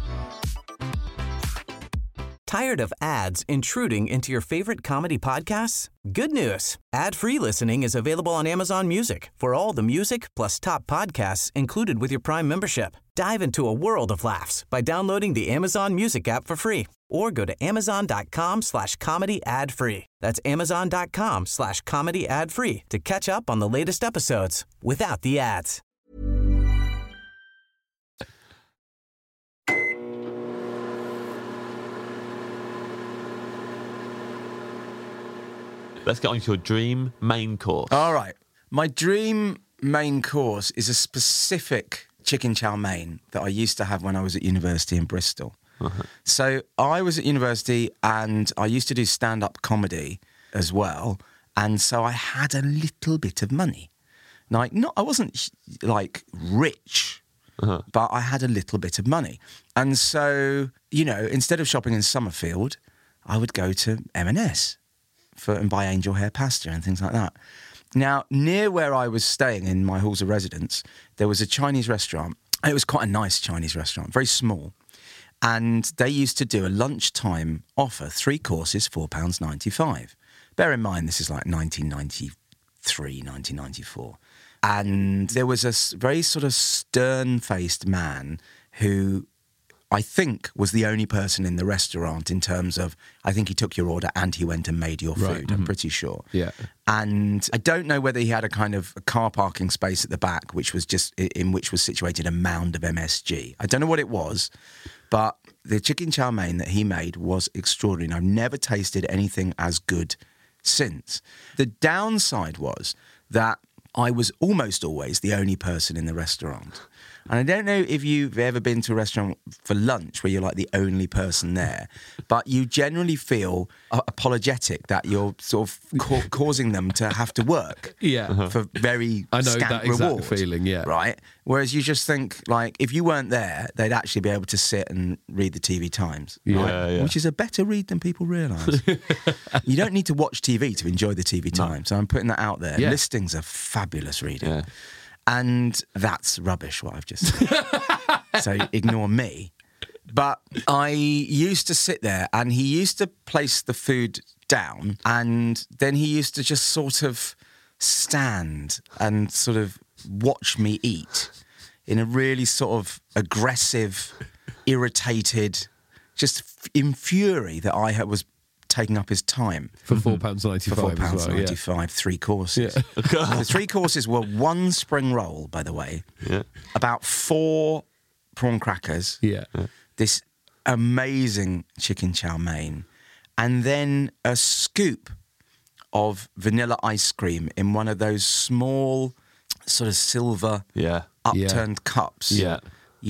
Tired of ads intruding into your favorite comedy podcasts? Good news. Ad-free listening is available on Amazon Music for all the music plus top podcasts included with your Prime membership. Dive into a world of laughs by downloading the Amazon Music app for free or go to amazon.com/comedy ad-free. That's amazon.com/comedy ad-free to catch up on the latest episodes without the ads. Let's get on to your dream main course. All right. My dream main course is a specific chicken chow mein that I used to have when I was at university in Bristol. So I was at university and I used to do stand-up comedy as well. And so I had a little bit of money. Like, I wasn't like rich, but I had a little bit of money. And so, instead of shopping in Summerfield, I would go to M&S and buy angel hair pasta and things like that. Now, near where I was staying in my halls of residence, there was a Chinese restaurant. It was quite a nice Chinese restaurant, very small. And they used to do a lunchtime offer, 3 courses, £4.95. Bear in mind, this is like 1993, 1994. And there was a very sort of stern-faced man who I think was the only person in the restaurant in terms of, I think he took your order and he went and made your food, Right. I'm pretty sure. Yeah. And I don't know whether he had a kind of a car parking space at the back, which was situated a mound of MSG. I don't know what it was, but the chicken chow mein that he made was extraordinary. I've never tasted anything as good since. The downside was that I was almost always the only person in the restaurant. And I don't know if you've ever been to a restaurant for lunch where you're like the only person there, but you generally feel apologetic that you're sort of causing them to have to work for very I know scant that exact reward, feeling, yeah. Right? Whereas you just think, like, if you weren't there, they'd actually be able to sit and read the TV Times, right? Which is a better read than people realise. You don't need to watch TV to enjoy the TV Times, so I'm putting that out there. Yeah. Listings are fabulous reading. Yeah. And that's rubbish, what I've just said. So ignore me. But I used to sit there and he used to place the food down and then he used to just sort of stand and sort of watch me eat in a really sort of aggressive, irritated, just in fury that I was taking up his time. For £4.95 For as well, yeah. £4.95, 3 courses. Yeah. The 3 courses were 1 spring roll, by the way, about 4 prawn crackers, this amazing chicken chow mein, and then a scoop of vanilla ice cream in one of those small sort of silver upturned cups. Yeah.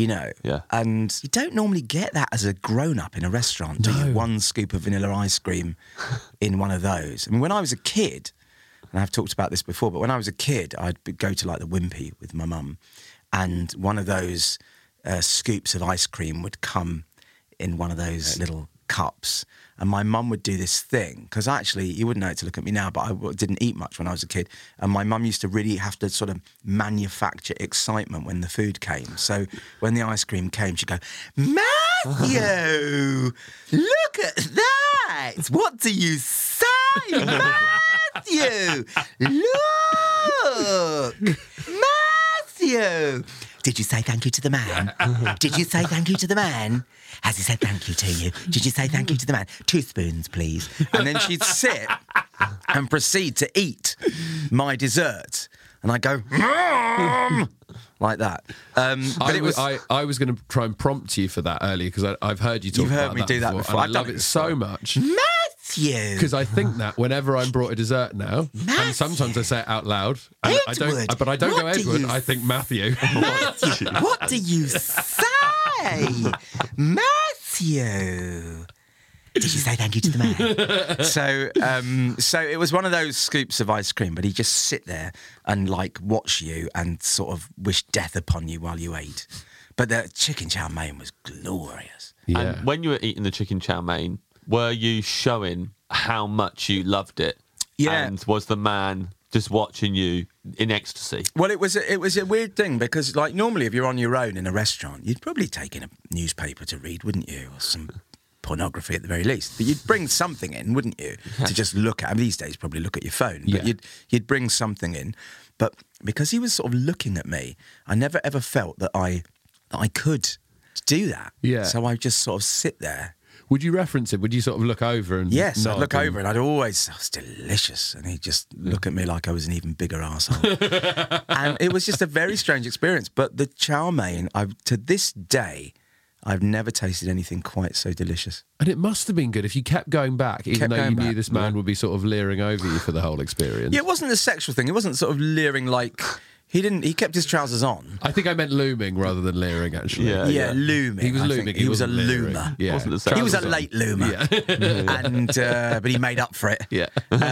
And you don't normally get that as a grown-up in a restaurant, do you? 1 scoop of vanilla ice cream in one of those. I mean, when I was a kid, and I've talked about this before, but when I was a kid, I'd go to like the Wimpy with my mum, and one of those scoops of ice cream would come in one of those little cups. And my mum would do this thing, because actually, you wouldn't know it to look at me now, but I didn't eat much when I was a kid. And my mum used to really have to sort of manufacture excitement when the food came. So when the ice cream came, she'd go, Matthew, look at that. What do you say, Matthew? Look, Matthew. Did you say thank you to the man? Did you say thank you to the man? Has he said thank you to you? Did you say thank you to the man? 2 spoons, please. And then she'd sit and proceed to eat my dessert. And I'd go, like that. But I was going to try and prompt you for that earlier, because I've heard you talk You've about heard me do that before. And I love it so much. Matthew! Because I think that whenever I'm brought a dessert now, and sometimes I say it out loud, and I don't go Edward, I think Matthew. Matthew, what do you say? Matthew! Did you say thank you to the man? So it was one of those scoops of ice cream, but he'd just sit there and like watch you and sort of wish death upon you while you ate. But the chicken chow mein was glorious. Yeah. And when you were eating the chicken chow mein, were you showing how much you loved it? Yeah. And was the man just watching you in ecstasy? Well, it was a weird thing, because like normally if you're on your own in a restaurant, you'd probably take in a newspaper to read, wouldn't you? Or some pornography at the very least. But you'd bring something in, wouldn't you? To just look at. I mean, these days probably look at your phone. But you'd bring something in. But because he was sort of looking at me, I never ever felt that I could do that. Yeah. So I just sort of sit there. Would you reference it? Would you sort of look over and Yes, nod I'd look over and I'd always, it's delicious. And he'd just look at me like I was an even bigger arsehole. And it was just a very strange experience. But the chow mein, to this day, I've never tasted anything quite so delicious. And it must have been good if you kept going back, even though you knew this man would be sort of leering over you for the whole experience. Yeah, it wasn't a sexual thing. It wasn't sort of leering like... He kept his trousers on. I think I meant looming rather than leering, actually. Yeah, looming. He was I looming. think. He was a wasn't leering. loomer. Yeah. He was a late loomer. Yeah. And but he made up for it. Yeah.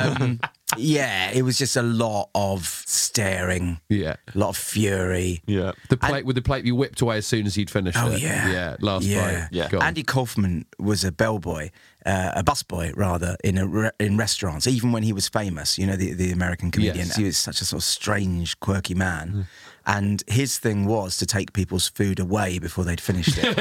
Yeah, it was just a lot of staring. Yeah. A lot of fury. Yeah. The plate be whipped away as soon as he'd finished Oh, it. yeah. Yeah, last bite. Yeah. Gone. Andy Kaufman was a bellboy, a busboy rather, in restaurants. Even when he was famous, you know, the American comedian. Yes. He was such a sort of strange, quirky man, and his thing was to take people's food away before they'd finished it,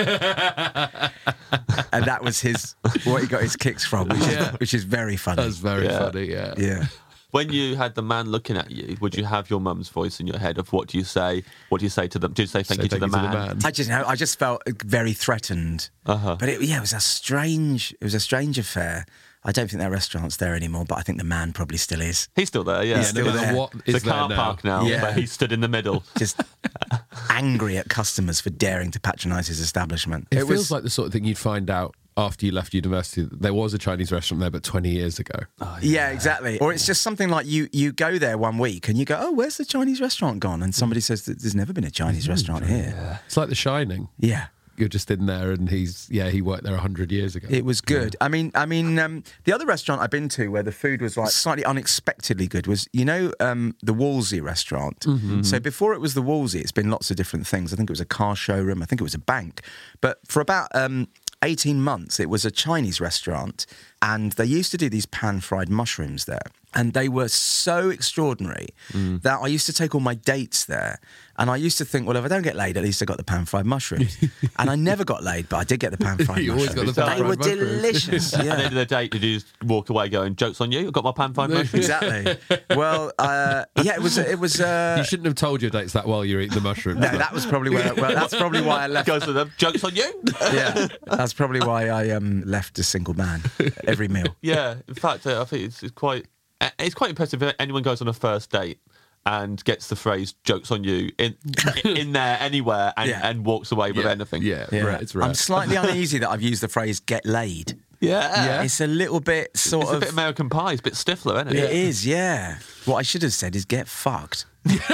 and that was what he got his kicks from, which is very funny. That's very funny. Yeah. Yeah. When you had the man looking at you, would you have your mum's voice in your head of what do you say? What do you say to them? Do you say thank you to the man? I just felt very threatened. But it was a strange affair. I don't think that restaurant's there anymore, but I think the man probably still is. He's still there, yeah. He's still there. What It's is a car there now? park now, Yeah. but he stood in the middle. Just angry at customers for daring to patronise his establishment. It feels like the sort of thing you'd find out after you left university. There was a Chinese restaurant there, but 20 years ago. Yeah, exactly. Or it's just something like you go there one week and you go, oh, where's the Chinese restaurant gone? And somebody says that there's never been a Chinese restaurant here. It's like The Shining. Yeah. You're just in there, and he worked there 100 years ago. It was good. I mean, the other restaurant I've been to where the food was like slightly unexpectedly good was, the Wolsey restaurant. Mm-hmm. So before it was the Wolsey, it's been lots of different things. I think it was a car showroom. I think it was a bank. But for about 18 months, it was a Chinese restaurant, and they used to do these pan-fried mushrooms there. And they were so extraordinary that I used to take all my dates there. And I used to think, well, if I don't get laid, at least I got the pan-fried mushrooms. And I never got laid, but I did get the pan-fried You mushrooms. always got the They pan-fried were mushrooms. delicious. At the end of the date, did you just walk away going, joke's on you, I've got my pan-fried mushrooms? Exactly. Well, it was. You shouldn't have told your dates that while you're eating the mushrooms. No, that was probably where. Well, that's probably why I left. Goes to them, joke's on you? Yeah, that's probably why I left a single man every meal. Yeah, in fact, I think it's quite impressive if anyone goes on a first date and gets the phrase "jokes on you" in there anywhere and walks away with anything. Yeah, right, it's right. I'm slightly uneasy that I've used the phrase "get laid." Yeah. It's a little bit It's sort a of. bit American Pie. It's a bit Stifler, isn't it? It is, yeah. What I should have said is "get fucked."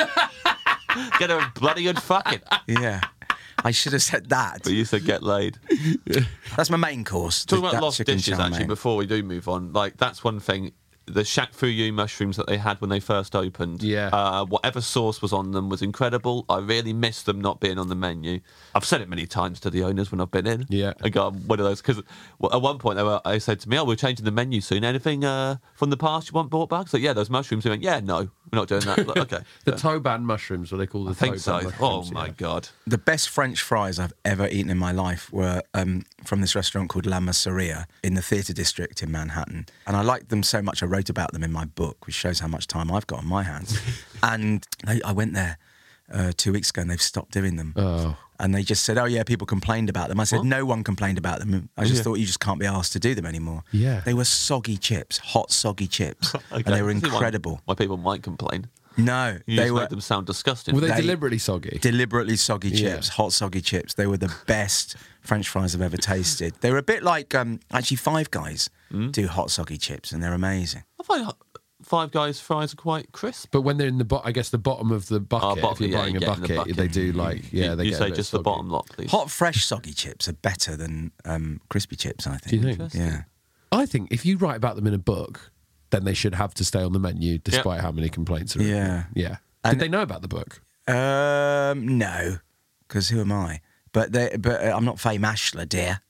Get a bloody good fucking. Yeah, I should have said that. But you said get laid. That's my main course. Talking that about lost chicken dishes, chow actually, mein. before we do move on, like that's one thing. the Shaq Fu Yu mushrooms that they had when they first opened. Yeah. Whatever sauce was on them was incredible. I really miss them not being on the menu. I've said it many times to the owners when I've been in. Yeah. I got one of those because at one point they said to me, "Oh, we're changing the menu soon. Anything from the past you want brought back?" So yeah, those mushrooms. We went, "Yeah, no, we're not doing that." Like, okay. The Toban mushrooms, what they call the I think Toban so. mushrooms. Oh my yeah. God. The best French fries I've ever eaten in my life were from this restaurant called La Masseria in the Theatre District in Manhattan. And I liked them so much I wrote about them in my book, which shows how much time I've got on my hands. And I went there 2 weeks ago and they've stopped doing them. Oh. And they just said, "Oh yeah, people complained about them." I said, "No one complained about them. I just thought you just can't be asked to do them anymore." Yeah. They were soggy chips, hot soggy chips. Okay. And they were I see incredible. Why people might complain. No, You they just were make them sound disgusting. Were they They- deliberately soggy? deliberately soggy Yeah. chips, hot soggy chips. They were the best French fries I've ever tasted. They were a bit like, actually, Five Guys do hot soggy chips, and they're amazing. I find Five Guys fries are quite crisp. But when they're in the I guess the bottom of the bucket, bottom, if you're yeah, buying you a get in the bucket, bucket. they do like, yeah, they you get a say bit just soggy. the bottom lot, please. Hot, fresh soggy chips are better than crispy chips, I think. Do you think? Yeah. I think if you write about them in a book, then they should have to stay on the menu, despite how many complaints are in Yeah. there. Yeah. And- Did they know about the book? No, because who am I? But I'm not Faye Mashler, dear.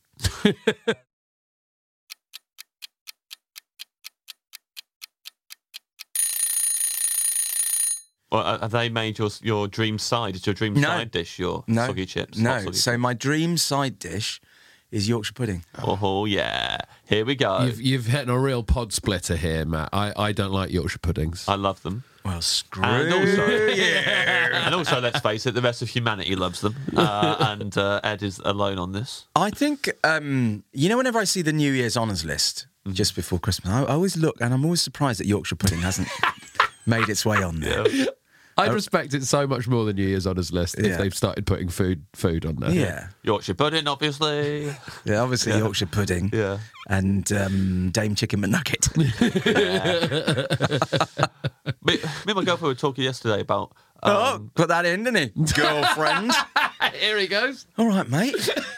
Well, have they made your dream side? Is your dream No. side dish your No. soggy chips? No. Hot soggy So chips? my dream side dish is Yorkshire pudding. Oh, yeah. Here we go. You've hit a real pod splitter here, Matt. I don't like Yorkshire puddings. I love them. Well, screw And also, yeah. and also, let's face it, the rest of humanity loves them. And Ed is alone on this. I think, whenever I see the New Year's honours list just before Christmas, I always look and I'm always surprised that Yorkshire pudding hasn't made its way on there. I'd respect it so much more than New Year's Honours list if Yeah. they've started putting food on there. Yeah. Yorkshire pudding, obviously. Yeah, obviously Yorkshire pudding. Yeah. And Dame Chicken McNugget. Me and my girlfriend were talking yesterday about... Put that in, didn't he? Girlfriend. Here he goes. All right, mate.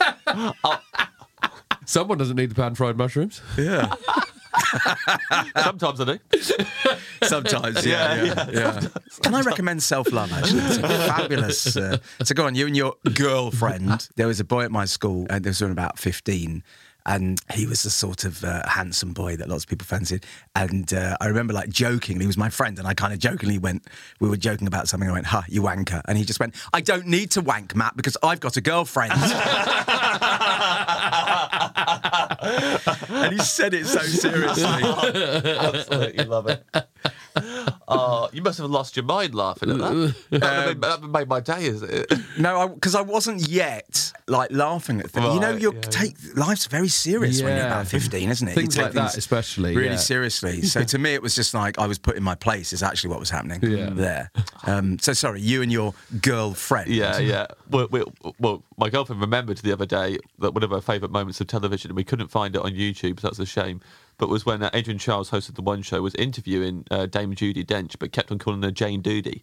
Someone doesn't need the pan-fried mushrooms. Yeah. Sometimes I do. Sometimes, yeah. Can I recommend self-love, actually? It's a fabulous... so go on, you and your girlfriend. There was a boy at my school, and there was about 15, and he was the sort of handsome boy that lots of people fancied. And I remember, joking, he was my friend, and I kind of jokingly we were joking about something, I went, "Ha, you wanker." And he just went, "I don't need to wank, Matt, because I've got a girlfriend." And he said it so seriously. Absolutely love it. Oh, you must have lost your mind laughing at that. That made my day, is it? No, because I wasn't yet laughing at things. Right, Life's very serious when you're Yeah. about 15, isn't it? Things You like take that especially, really yeah. seriously. So to me, it was just like I was put in my place. Is actually what was happening there. So sorry, you and your girlfriend. Yeah. Well, my girlfriend remembered the other day that one of her favourite moments of television, and we couldn't find it on YouTube, so that's a shame, but was when Adrian Charles hosted The One Show, was interviewing Dame Judi Dench, but kept on calling her Jane Doody.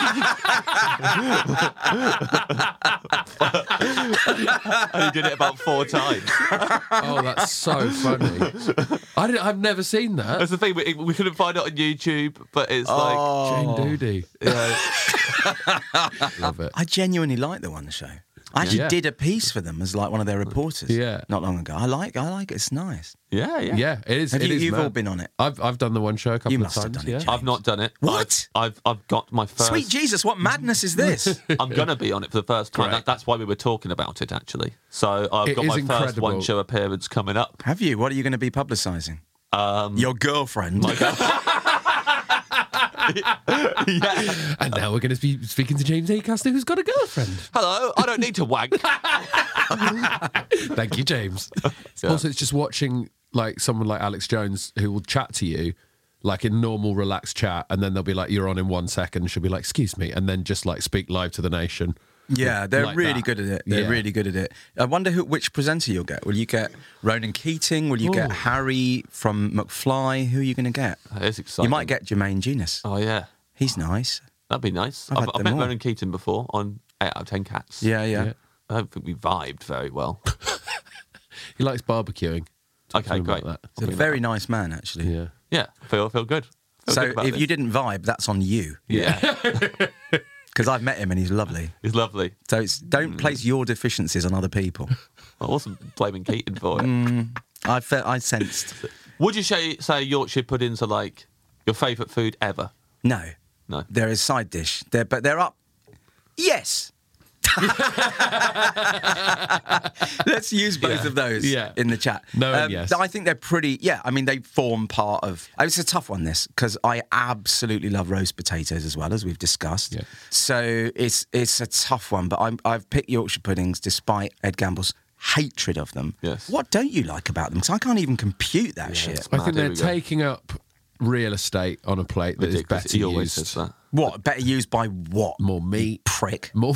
And he did it about 4 times. Oh, that's so funny. I've never seen that. That's the thing, we couldn't find it on YouTube, but it's Jane Doody. like... Love it. I genuinely like the One Show. I actually Yeah. did a piece for them as one of their reporters. Yeah. Not long ago. I like it. It's nice. Yeah. Yeah, it is. Have it is you've mad. all been on it? I've done the One Show a couple You of must have times. done it, Yeah. James. I've not done it. What? I've got my first... Sweet Jesus, what madness is this? I'm going to be on it for the first time. Correct. That's why we were talking about it, actually. So I've It got is my first incredible. One Show appearance coming up. Have you? What are you going to be publicising? Your girlfriend. Yeah. And now we're going to be speaking to James Acaster, who's got a girlfriend. Hello, I don't need to wank. Thank you, James. Yeah. Also, it's just watching someone like Alex Jones who will chat to you in normal, relaxed chat, and then they'll be like, "You're on in 1 second." She'll be like, "Excuse me," and then just speak live to the nation. Yeah, they're like really that. good at it. They're Yeah. really good at it. I wonder which presenter you'll get. Will you get Ronan Keating? Will you get Harry from McFly? Who are you going to get? That is exciting. You might get Jermaine Genius. Oh, yeah. He's nice. That'd be nice. I've had I've them met all. Ronan Keating before on 8 out of 10 Cats. Yeah. I don't think we vibed very well. He likes barbecuing. Talk to Okay, him about great. that. He's a very nice man, actually. Yeah. Yeah, feel good. Feel So good about if this. you didn't vibe, that's on you. Yeah, Because I've met him and he's lovely. he's lovely. So don't place your deficiencies on other people. I wasn't blaming Keaton for it. I sensed. Would you say Yorkshire puddings are like your favourite food ever? No. No. They're a side dish. But they're up. Yes. Let's use both of those in the chat. No and yes. I think they're pretty, I mean, they form part of... It's a tough one, this, because I absolutely love roast potatoes as well, as we've discussed. Yeah. So it's a tough one, but I've picked Yorkshire puddings despite Ed Gamble's hatred of them. Yes. What don't you like about them? Because I can't even compute that shit. I think Here they're we go. taking up real estate on a plate that is Ridiculous. better He always used. says that. What? Better used by what? More meat. Prick. More.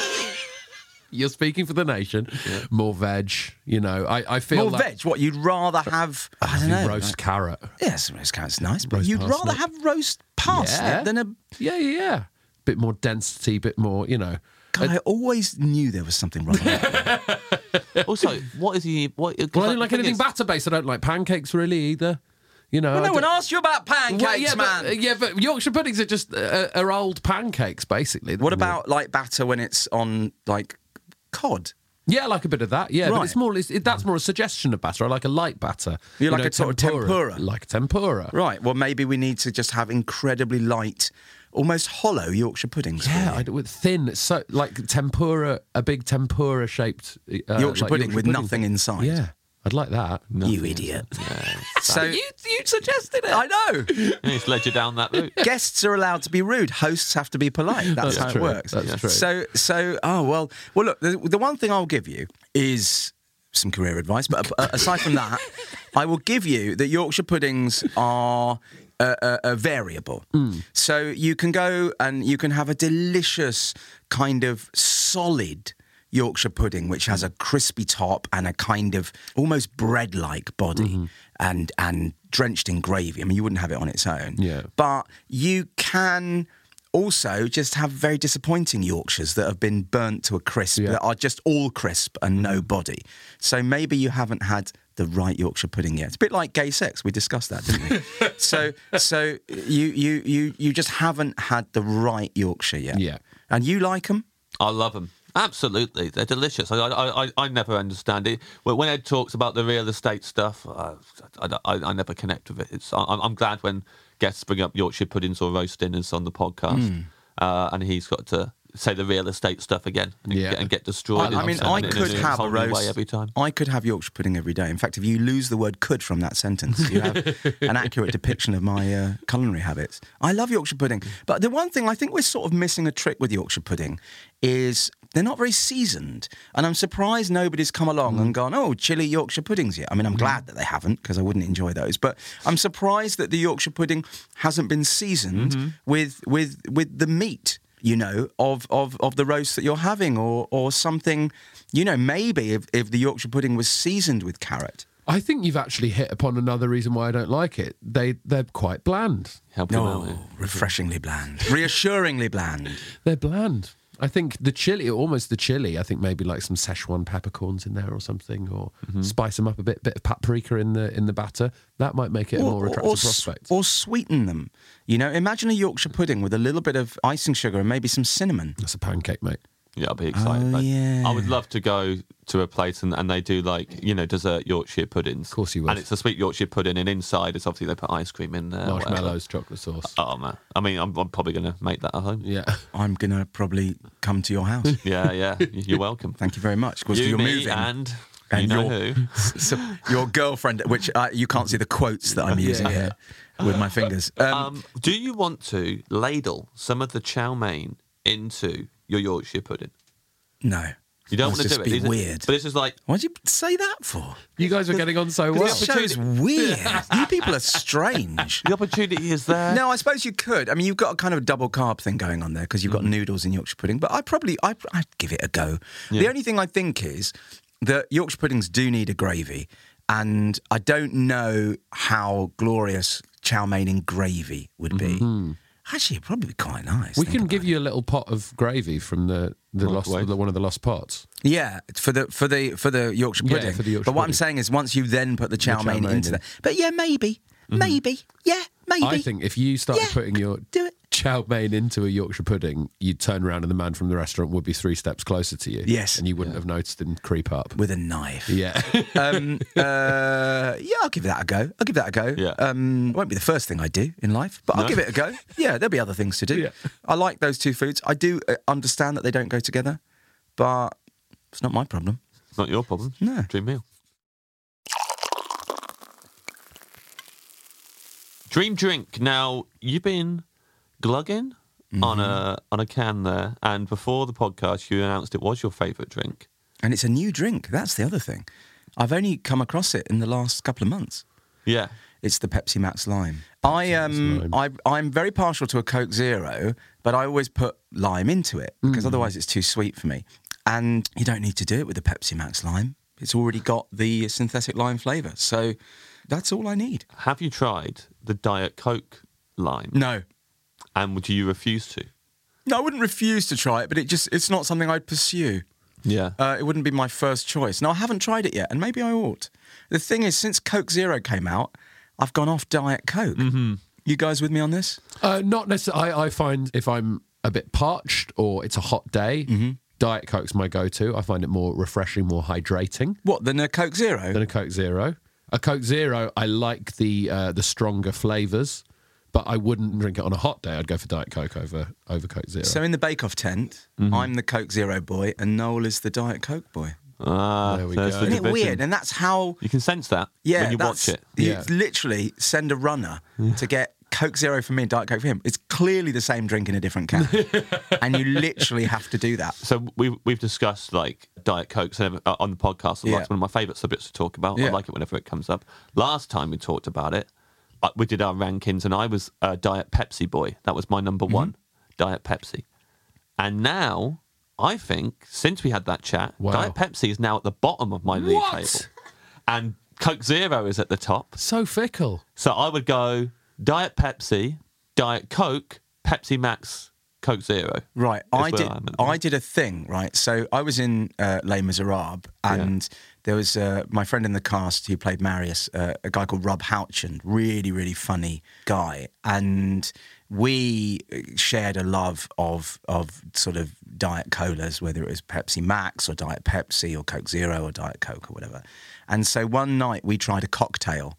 You're speaking for the nation. More veg. You know, I feel More like veg? What, you'd rather have... I don't know. roast carrot. Yes, roast carrot's nice, but Roast you'd parsnip. rather have roast parsnip Yeah. than a... Yeah. Bit more density, bit more, you know. God, I always knew there was something wrong with that. Also, what is he? What? Well, I don't like anything batter based. I don't like pancakes really either. You know, Well, I no one don't- asked you about pancakes, Well, yeah, man. but Yorkshire puddings are just are old pancakes, basically. What about, like, batter when it's on, like, cod? Yeah, I like a bit of that. Yeah, but Right. it's more. That's more a suggestion of batter. I like a light batter. You like a sort of tempura? Like tempura. Right, well, maybe we need to just have incredibly light, almost hollow Yorkshire puddings. for Yeah, you. with thin, so like tempura, a big tempura shaped Yorkshire like pudding with pudding nothing thing. inside. Yeah, I'd like that. You idiot. So you suggested it. I know. He's led you down that route. Guests are allowed to be rude. Hosts have to be polite. That's how true. it works. That's true. So. Oh well. Well, look. The one thing I'll give you is some career advice. But aside from that, I will give you that Yorkshire puddings are variable. So you can go and you can have a delicious kind of solid Yorkshire pudding, which has a crispy top and a kind of almost bread-like body, and drenched in gravy. I mean, you wouldn't have it on its own. Yeah. But you can also just have very disappointing Yorkshires that have been burnt to a crisp, that are just all crisp and no body. So maybe you haven't had the right Yorkshire pudding yet. It's a bit like gay sex. We discussed that, didn't we? So you just haven't had the right Yorkshire yet. Yeah. And you like them? I love them. Absolutely, they're delicious. I never understand it. When Ed talks about the real estate stuff, I never connect with it. I'm glad when guests bring up Yorkshire puddings or roast dinners on the podcast, and he's got to say the real estate stuff again and get destroyed. I mean, I could have a roast way every time. I could have Yorkshire pudding every day. In fact, if you lose the word "could" from that sentence, you have an accurate depiction of my culinary habits. I love Yorkshire pudding, but the one thing I think we're sort of missing a trick with Yorkshire pudding is they're not very seasoned, and I'm surprised nobody's come along and gone, "Oh, chili Yorkshire puddings yet." I mean, I'm glad that they haven't, because I wouldn't enjoy those. But I'm surprised that the Yorkshire pudding hasn't been seasoned with the meat, you know, of the roast that you're having, or something, you know, maybe if the Yorkshire pudding was seasoned with carrot. I think you've actually hit upon another reason why I don't like it. They're quite bland. Help him out. Oh, refreshingly bland. Reassuringly bland. They're bland. I think the chili, I think maybe like some Szechuan peppercorns in there or something, or spice them up a bit of paprika in the batter. That might make it a more attractive prospect. Or sweeten them. You know, imagine a Yorkshire pudding with a little bit of icing sugar and maybe some cinnamon. That's a pancake, mate. Yeah, I'll be excited. Oh, mate. yeah. I would love to go to a place and they do, like, you know, dessert Yorkshire puddings. Of course you would. And it's a sweet Yorkshire pudding, and inside it's obviously they put ice cream in there. or whatever. Marshmallows, chocolate sauce. Oh man, I mean, I'm probably going to make that at home. Yeah. I'm going to probably come to your house. Yeah. You're welcome. Thank you very much. Of course, You, you're me, moving. and And you know your- who. So, your girlfriend, which you can't see the quotes that I'm using here with my fingers. Do you want to ladle some of the chow mein into your Yorkshire pudding? No. You don't Must want to just do it. be weird. But this is like, Why'd you say that for? You guys are getting on so well. This show's weird. You people are strange. the opportunity is there. No, I suppose you could. I mean, you've got a kind of double carb thing going on there because you've got noodles in Yorkshire pudding. But I'd give it a go. The only thing I think is that Yorkshire puddings do need a gravy, and I don't know how glorious chow mein in gravy would be. Actually, it'd probably be quite nice. We think can about give it. you a little pot of gravy from the Microwave. one of the lost pots. Yeah, for the Yorkshire Yeah, pudding. for the Yorkshire but what I'm pudding. saying is, once you then put the chow mein mein into in. that. But yeah, maybe, yeah, maybe. I think if you started Yeah, putting your do it. chow mein into a Yorkshire pudding, you'd turn around and the man from the restaurant would be 3 steps closer to you. Yes. And you wouldn't have noticed him creep up. With a knife. Yeah. Yeah, I'll give that a go. Yeah. It won't be the first thing I do in life, but I'll give it a go. Yeah, there'll be other things to do. Yeah. I like those two foods. I do understand that they don't go together, but it's not my problem. It's not your problem. No. Dream meal. Dream drink. Now, you've been glugging on a can there, and before the podcast, you announced it was your favourite drink. And it's a new drink. That's the other thing. I've only come across it in the last couple of months. Yeah. It's the Pepsi Max Lime. Lime. I'm very partial to a Coke Zero, but I always put lime into it because otherwise it's too sweet for me. And you don't need to do it with the Pepsi Max Lime. It's already got the synthetic lime flavour. So that's all I need. Have you tried the Diet Coke lime? No. And would you refuse to? No, I wouldn't refuse to try it, but it's not something I'd pursue. Yeah. It wouldn't be my first choice. No, I haven't tried it yet, and maybe I ought. The thing is, since Coke Zero came out, I've gone off Diet Coke. Mm-hmm. You guys with me on this? Not necessarily. I find if I'm a bit parched or it's a hot day, Diet Coke's my go-to. I find it more refreshing, more hydrating What, than a Coke Zero? than a Coke Zero. A Coke Zero, I like the stronger flavours, but I wouldn't drink it on a hot day. I'd go for Diet Coke over Coke Zero. So in the Bake Off tent, I'm the Coke Zero boy and Noel is the Diet Coke boy. There we there's go. the Isn't it division. weird? And that's how... You can sense that Yeah, when you that's, watch it. You Yeah. literally send a runner to get Coke Zero for me and Diet Coke for him. It's clearly the same drink in a different can. And you literally have to do that. So we've discussed like Diet Cokes on the podcast. Yeah. That's one of my favourite subjects to talk about. Yeah. I like it whenever it comes up. Last time we talked about it, we did our rankings, and I was a Diet Pepsi boy. That was my number one, Diet Pepsi. And now, I think, since we had that chat, Wow. Diet Pepsi is now at the bottom of my league What? table. And Coke Zero is at the top. So fickle. So I would go Diet Pepsi, Diet Coke, Pepsi Max, Coke Zero. Right, Is where I'm at. I did a thing, right? So I was in Les Miserables, and there was my friend in the cast who played Marius, a guy called Rob Houchen, really, really funny guy. And we shared a love of sort of Diet Colas, whether it was Pepsi Max or Diet Pepsi or Coke Zero or Diet Coke or whatever. And so one night we tried a cocktail.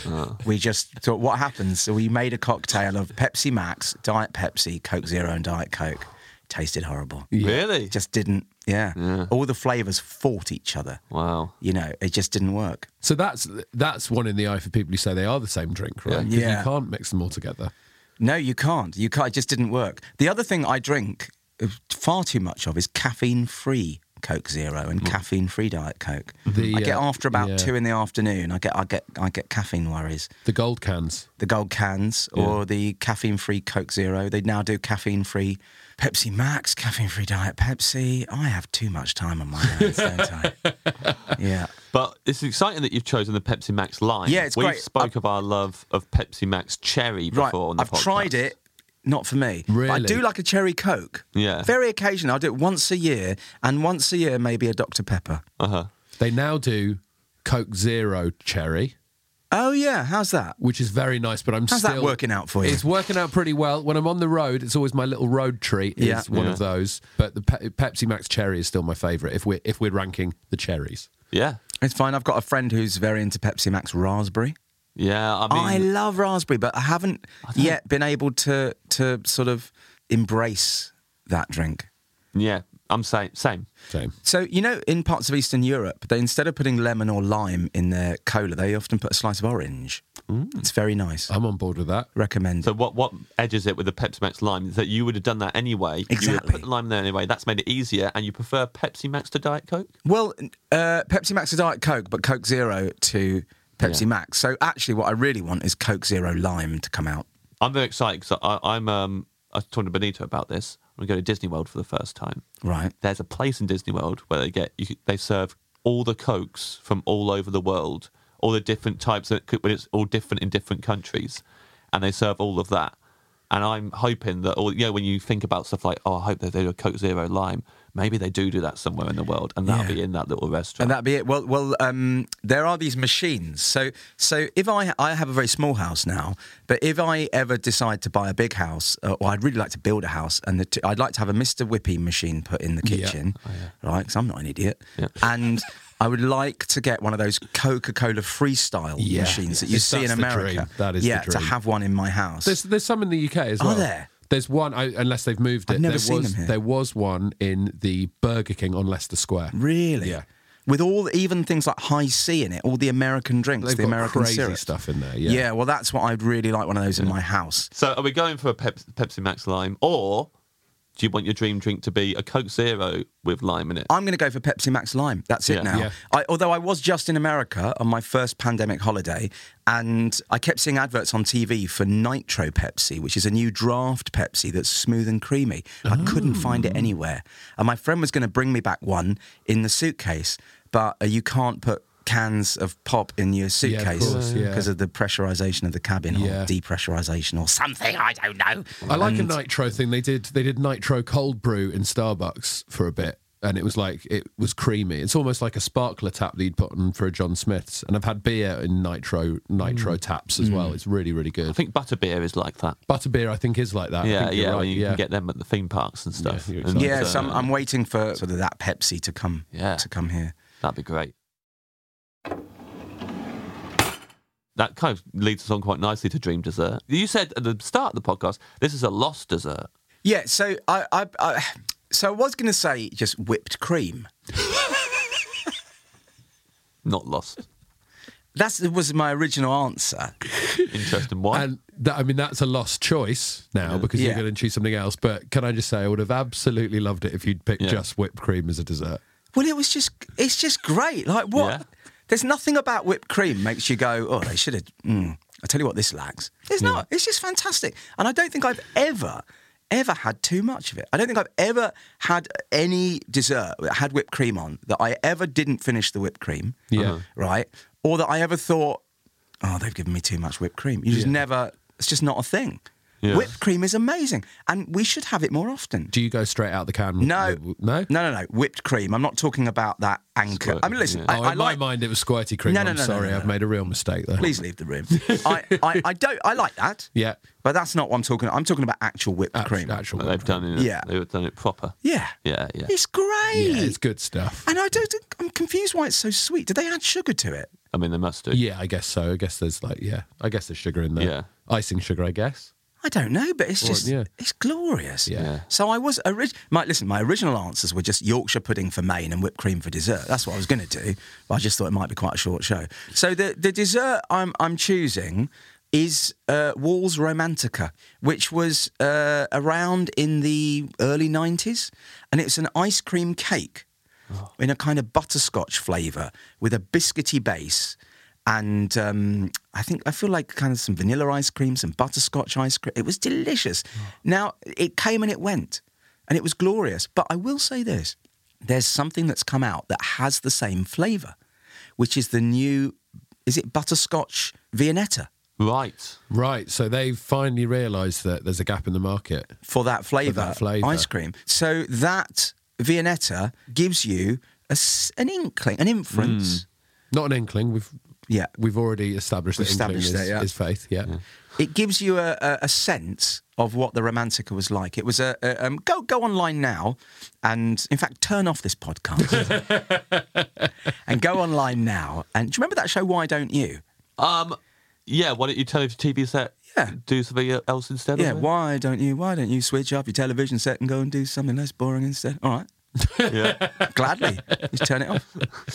We just thought, what happens? So we made a cocktail of Pepsi Max, Diet Pepsi, Coke Zero and Diet Coke. Tasted horrible. Really? Just didn't, yeah. All the flavours fought each other. Wow. You know, it just didn't work. So that's one in the eye for people who say they are the same drink, right? 'Cause Yeah. you can't mix them all together. No, you can't. You can't. It just didn't work. The other thing I drink far too much of is caffeine-free Coke Zero and caffeine-free Diet Coke. I get after about 2 in the afternoon. I get caffeine worries. The gold cans. The gold cans or the caffeine-free Coke Zero. They now do caffeine-free Pepsi Max, caffeine-free Diet Pepsi. I have too much time on my hands, don't I? Yeah. But it's exciting that you've chosen the Pepsi Max line. Yeah, it's We've great. spoke of our love of Pepsi Max Cherry before Right, on the I've podcast. tried it. Not for me. But I Really? do like a cherry Coke. Yeah. Very occasionally. I'll do it once a year, and once a year maybe a Dr. Pepper. Uh-huh. They now do Coke Zero Cherry, Oh, yeah. How's that? which is very nice, but I'm How's still... that working out for you? It's working out pretty well. When I'm on the road, it's always my little road treat is Yeah. one of those. But the Pepsi Max Cherry is still my favourite if we're ranking the cherries. Yeah. It's fine. I've got a friend who's very into Pepsi Max Raspberry. Yeah, I I mean... love raspberry, but I haven't yet been able to sort of embrace that drink. Yeah, I'm same. Same. So, you know, in parts of Eastern Europe, they instead of putting lemon or lime in their cola, they often put a slice of orange. It's very nice. I'm on board with that. Recommend. So what edges it with the Pepsi Max Lime is that you would have done that anyway. You would Exactly. put the lime there anyway. That's made it easier, and you prefer Pepsi Max to Diet Coke? Well, Pepsi Max to Diet Coke, but Coke Zero to Pepsi Max. So actually what I really want is Coke Zero Lime to come out. I'm very excited because I was talking to Benito about this. I'm going to go to Disney World for the first time. Right. There's a place in Disney World where they serve all the Cokes from all over the world, all the different types, but it's all different in different countries, and they serve all of that. And I'm hoping that, when you think about stuff like, I hope that they do a Coke Zero Lime, maybe they do that somewhere in the world, and that'll be in that little restaurant. And that'd be it. Well, there are these machines. So if I have a very small house now, but if I ever decide to buy a big house, or I'd really like to build a house, and I'd like to have a Mr. Whippy machine put in the kitchen, right? Because I'm not an idiot, and I would like to get one of those Coca-Cola Freestyle machines that you see in America. That is the dream. To have one in my house. There's some in the UK as well. Are there? There's one, unless they've moved it. I've never seen them here. There was one in the Burger King on Leicester Square. Really? Yeah. With even things like High C in it, all the American drinks, They've the got American crazy syrup stuff in there. Yeah, well, that's what I'd really like one of those in my house. So are we going for a Pepsi Max Lime, or do you want your dream drink to be a Coke Zero with lime in it? I'm going to go for Pepsi Max Lime. That's it now. Yeah. Although I was just in America on my first pandemic holiday, and I kept seeing adverts on TV for Nitro Pepsi, which is a new draft Pepsi that's smooth and creamy. I couldn't find it anywhere. And my friend was going to bring me back one in the suitcase, but you can't put cans of pop in your suitcase because of the pressurization of the cabin or depressurization or something, I don't know. I like a nitro thing. They did nitro cold brew in Starbucks for a bit, and it was creamy. It's almost like a sparkler tap that you'd put on for a John Smith's. And I've had beer in nitro taps as well. It's really, really good. I think butterbeer is like that. Butterbeer, I think, is like that. Yeah, right. When you can get them at the theme parks and stuff. So I'm waiting for sort of that Pepsi to come here. That'd be great. That kind of leads us on quite nicely to Dream Dessert. You said at the start of the podcast, this is a lost dessert. Yeah, so I was going to say just whipped cream. Not lost. That was my original answer. Interesting. Why? And that's a lost choice now because you're going to choose something else. But can I just say, I would have absolutely loved it if you'd picked just whipped cream as a dessert. Well, it's just great. Like, what? Yeah. There's nothing about whipped cream makes you go, oh, they should have. I tell you what, this lacks. It's not. It's just fantastic. And I don't think I've ever had too much of it. I don't think I've ever had any dessert that had whipped cream on that I ever didn't finish the whipped cream. Yeah. Right? Or that I ever thought, oh, they've given me too much whipped cream. You just never. It's just not a thing. Yeah. Whipped cream is amazing, and we should have it more often. Do you go straight out the can? No. Whipped cream. I'm not talking about that anchor. I mean, listen. Yeah. In my mind, it was squirty cream. I'm sorry, I've made a real mistake there. Please leave the room. I like that. Yeah, but that's not what I'm talking about. I'm talking about actual whipped cream. They've done it proper. Yeah. It's great. Yeah, it's good stuff. And I'm confused why it's so sweet. Did they add sugar to it? I mean, they must do. Yeah, I guess so. I guess there's there's sugar in there. Yeah, icing sugar, I guess. I don't know, but it's it's glorious. Yeah. So I was my original answers were just Yorkshire pudding for main and whipped cream for dessert. That's what I was going to do, but I just thought it might be quite a short show. So the dessert I'm choosing is Wall's Romantica, which was around in the early 90s, and it's an ice cream cake in a kind of butterscotch flavour with a biscuity base. And I feel like kind of some vanilla ice cream, some butterscotch ice cream. It was delicious. Now, it came and it went, and it was glorious. But I will say this. There's something that's come out that has the same flavour, which is the new, is it butterscotch Viennetta? Right. So they've finally realised that there's a gap in the market. For that flavour ice cream. So that Viennetta gives you an inkling, an inference. Not an inkling. We've already established that inkling is faith. Yeah. It gives you a sense of what the Romantica was like. It was go online now, and in fact turn off this podcast and go online now. And do you remember that show Why Don't You? Yeah. Why don't you turn off your TV set? Yeah. Do something else instead. Yeah. Why don't you switch up your television set and go and do something less boring instead? All right. Yeah, gladly. Just turn it off.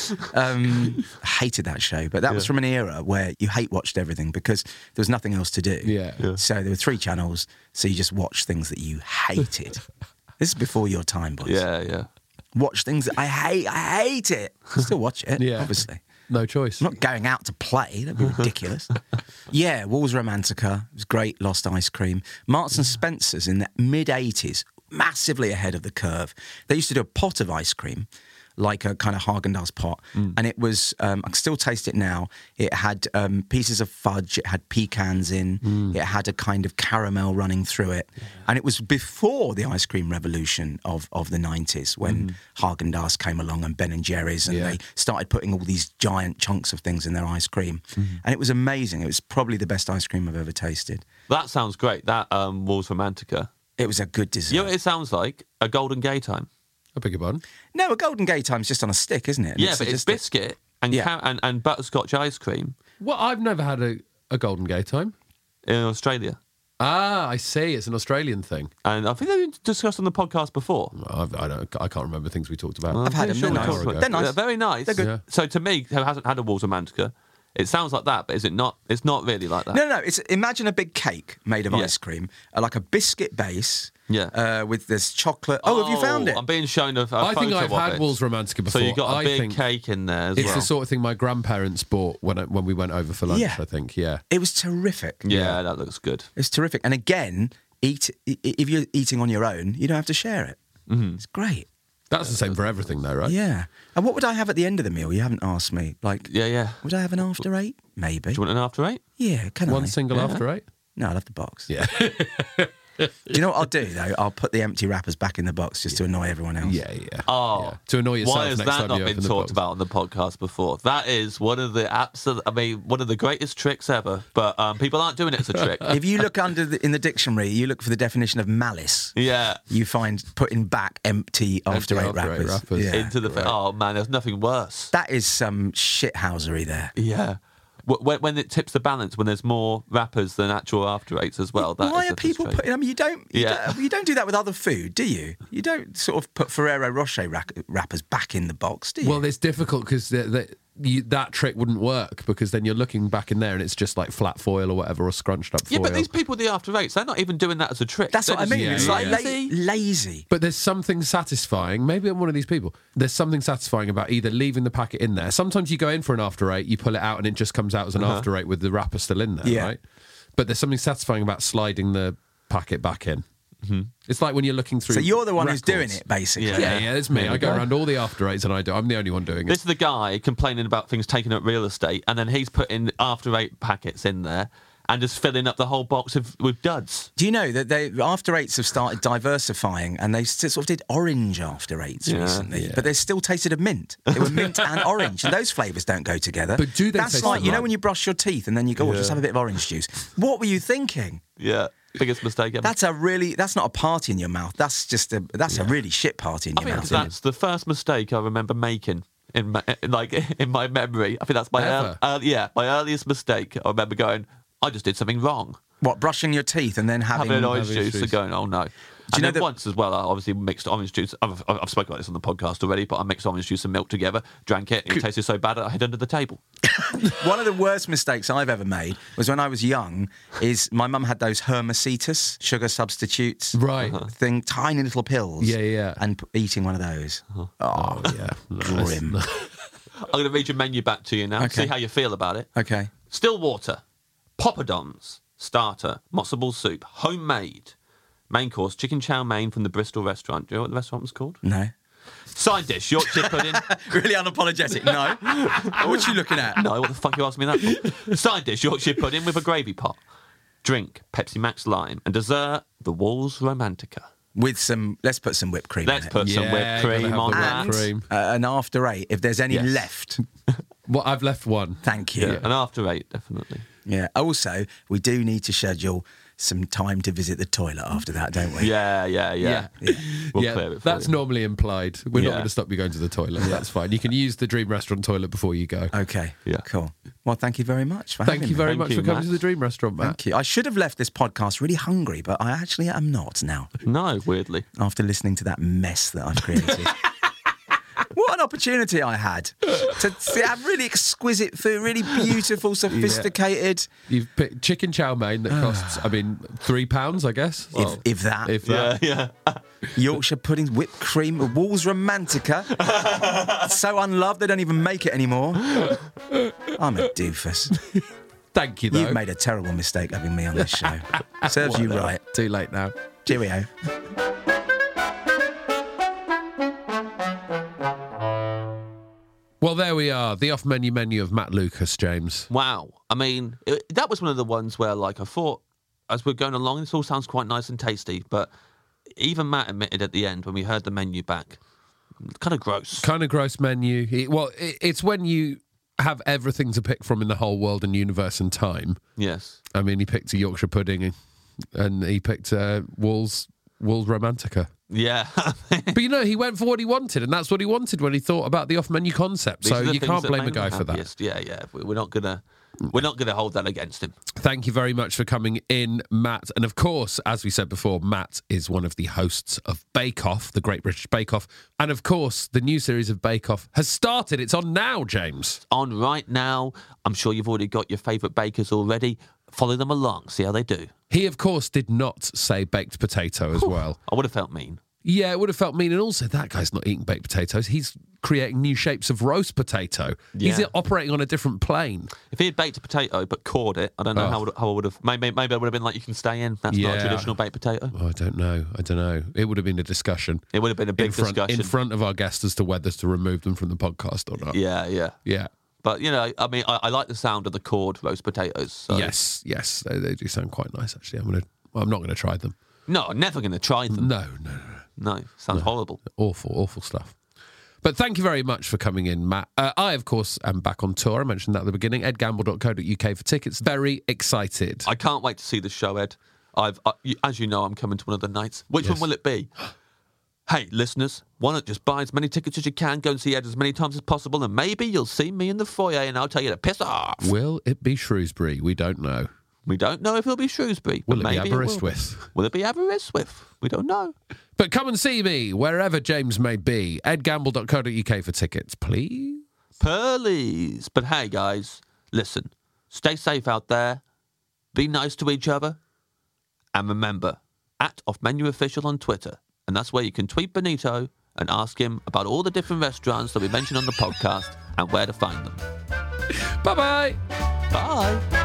Hated that show, but that was from an era where you hate-watched everything because there was nothing else to do. Yeah. So there were 3 channels, so you just watched things that you hated. This is before your time, boys. Yeah. Watch things that I hate it. Still watch it, obviously. No choice. I'm not going out to play. That'd be ridiculous. Wall's Romantica. It was great. Lost ice cream. Marks and Spencer's in the mid-80s. Massively ahead of the curve. They used to do a pot of ice cream, like a kind of Haagen-Dazs pot. And it was, I can still taste it now. It had pieces of fudge, it had pecans in, it had a kind of caramel running through it. And it was before the ice cream revolution of the 90s when Haagen-Dazs came along and Ben & Jerry's, and they started putting all these giant chunks of things in their ice cream. And it was amazing. It was probably the best ice cream I've ever tasted. That sounds great. That Walls Romantica. It was a good dessert. You know what it sounds like? A Golden Gay Time. I beg your pardon? No, a Golden Gay Time's just on a stick, isn't it? And Yeah, but it's biscuit and, and butterscotch ice cream Well, I've never had a Golden Gay Time. in Australia. Ah, I see. It's an Australian thing. And I think they've been discussed on the podcast before. I can't remember things we talked about. I've had them. They're we nice. talked about it. They're nice. They're very nice. They're good. Yeah. So to me, who hasn't had a Walls Romantica, it sounds like that, but is it not? It's not really like that. No. It's imagine a big cake made of Yeah. ice cream, like a biscuit base. Yeah. With this chocolate. Oh, have you found it? I'm being shown a I think photo I've of had it. Walls Romantica before. So you've got a I big think cake in there as It's well. the sort of thing my grandparents bought when we went over for lunch, Yeah. I think. Yeah. It was terrific. Yeah, that looks good. It's terrific. And again, if you're eating on your own, you don't have to share it. It's great. That's the same for everything, though, right? Yeah. And what would I have at the end of the meal? You haven't asked me. Like, Yeah. would I have an after 8? Maybe. Do you want an after 8? Yeah, can I? One single after 8? No, I'll have the box. Yeah. Do you know what I'll do, though? I'll put the empty wrappers back in the box just to annoy everyone else. Yeah. Oh, Yeah. To annoy yourself why has next that time not you been open the talked box. about on the podcast before? That is one of the one of the greatest tricks ever. But people aren't doing it as a trick. If you look in the dictionary, you look for the definition of malice. Yeah. You find putting back empty after 8 after eight wrappers. wrappers. Yeah. Into the oh man, there's nothing worse. That is some shithousery there. Yeah. When it tips the balance, when there's more wrappers than actual after eights as well. That Why is are a people frustration. putting? I mean, you don't do that with other food, do you? You don't sort of put Ferrero Rocher wrappers back in the box, do you? Well, it's difficult because that trick wouldn't work because then you're looking back in there and it's just like flat foil or whatever or scrunched up foil. Yeah, but these people with the after eights, they're not even doing that as a trick. that's They're what I mean. just It's like lazy. lazy. But there's something satisfying. Maybe I'm one of these people. There's something satisfying about either leaving the packet in there. Sometimes you go in for an after 8, you pull it out, and it just comes out as an after 8 with the wrapper still in there, Yeah. right? But there's something satisfying about sliding the packet back in. It's like when you're looking through. So you're the one who's doing records. it, basically. Yeah, it's me. There I we go go. around all the after 8s and I do. I'm the only one doing This it. is the guy complaining about things taking up real estate, and then he's putting after 8 packets in there and just filling up the whole box with duds. Do you know that after 8s have started diversifying, and they sort of did orange after 8s recently, but they still tasted of mint. They were mint and orange, and those flavours don't go together. But do they That's taste like, you know, alike? when you brush your teeth and then you go, just have a bit of orange juice. What were you thinking? Yeah, biggest mistake ever. That's not a party in your mouth. That's a really shit party in I your think mouth. that's the first mistake I remember making in my memory. I think that's my my earliest mistake. I remember going, I just did something wrong. What, brushing your teeth and then having Having an orange having juice juice. and going, oh no. you And know then that- once as well, I obviously mixed orange juice. I've spoken about this on the podcast already, but I mixed orange juice and milk together, drank it, and it tasted so bad I hid under the table. One of the worst mistakes I've ever made was when I was young. Is my mum had those Hermesitas sugar substitutes, Right. thing, tiny little pills. Yeah. And eating one of those. Oh, Yeah. grim. I'm going to read your menu back to you now, Okay. see how you feel about it. Okay. Still water, poppadoms, starter, matzo ball soup, homemade. Main course, chicken chow mein from the Bristol restaurant. Do you know what the restaurant was called? No. Side dish, Yorkshire pudding. Really unapologetic. No. What you looking at? No, what the fuck you asking me that for? Side dish, Yorkshire pudding with a gravy pot. Drink, Pepsi Max Lime. And dessert, the Walls Romantica. With let's put some whipped cream Let's in it. put some Yeah, whipped gotta cream have on the that. whipped cream. And after 8, if there's any Yes. left, Well, I've left one. thank you. Yeah, and after 8, definitely. Yeah. Also, we do need to schedule some time to visit the toilet after that, don't we? Yeah. We'll clear it for that's you. normally implied. We're not Yeah. going to stop you going to the toilet. That's fine. You can use the Dream Restaurant toilet before you go. Okay. Yeah. Cool. Well, thank you very much for Thank having you me. very Thank much you, for coming Matt. to the Dream Restaurant, Matt. Thank you. I should have left this podcast really hungry, but I actually am not now, No, weirdly. after listening to that mess that I've created. What an opportunity I had to have really exquisite food, really beautiful, sophisticated, You've picked chicken chow mein that costs, £3, I guess. if that, If that. Yeah. Yorkshire pudding, whipped cream, Walls Romantica. So unloved they don't even make it anymore. I'm a doofus. Thank you, though. You've made a terrible mistake having me on this show. Serves you right. Too late now. Cheerio. there we are. The off-menu menu of Matt Lucas, James. Wow. I mean, that was one of the ones where, like, I thought, as we're going along, this all sounds quite nice and tasty, but even Matt admitted at the end when we heard the menu back, kind of gross. Kind of gross menu. It's when you have everything to pick from in the whole world and universe and time. Yes. I mean, he picked a Yorkshire pudding and he picked Wolves Romantica. Yeah. But he went for what he wanted, and that's what he wanted when he thought about the off-menu concept. So you can't blame a guy for that. Yeah. We're not gonna hold that against him. Thank you very much for coming in, Matt. And of course, as we said before, Matt is one of the hosts of Bake Off, the Great British Bake Off. And of course, the new series of Bake Off has started. It's on now, James. On right now. I'm sure you've already got your favourite bakers already. Follow them along, see how they do. He, of course, did not say baked potato as well. I would have felt mean. Yeah, it would have felt mean. And also, that guy's not eating baked potatoes. He's creating new shapes of roast potato. Yeah. He's operating on a different plane. If he had baked a potato but cored it, I don't know how I would have... Maybe I would have been like, you can stay in. That's not a traditional baked potato. Oh, I don't know. It would have been a discussion. It would have been a big discussion. In front of our guests as to whether to remove them from the podcast or not. Yeah. But, I mean, I like the sound of the cored roast potatoes. So. Yes. They do sound quite nice, actually. I'm not going to try them. No, I'm never going to try them. No, sounds horrible. Awful stuff. But thank you very much for coming in, Matt. I, of course, am back on tour. I mentioned that at the beginning. edgamble.co.uk for tickets. Very excited. I can't wait to see the show, Ed. As you know, I'm coming to one of the nights. Which one will it be? Hey, listeners, why not just buy as many tickets as you can, go and see Ed as many times as possible, and maybe you'll see me in the foyer and I'll tell you to piss off. Will it be Shrewsbury? We don't know. We don't know if it'll be Shrewsbury. Will it be Aberystwyth? Will it be Aberystwyth? We don't know. But come and see me, wherever James may be. edgamble.co.uk for tickets, please. Please. But hey, guys, listen. Stay safe out there. Be nice to each other. And remember, @OffMenuOfficial on Twitter. And that's where you can tweet Benito and ask him about all the different restaurants that we mentioned on the podcast and where to find them. Bye-bye. Bye.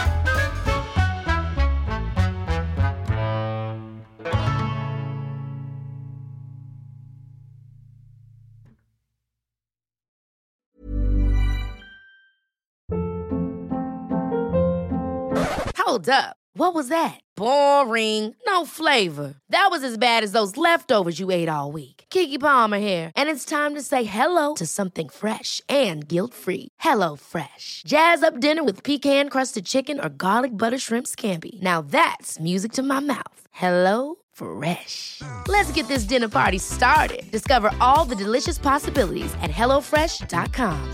Hold up. What was that? Boring. No flavor. That was as bad as those leftovers you ate all week. Keke Palmer here, and it's time to say hello to something fresh and guilt-free. Hello Fresh. Jazz up dinner with pecan-crusted chicken or garlic butter shrimp scampi. Now that's music to my mouth. Hello Fresh. Let's get this dinner party started. Discover all the delicious possibilities at hellofresh.com.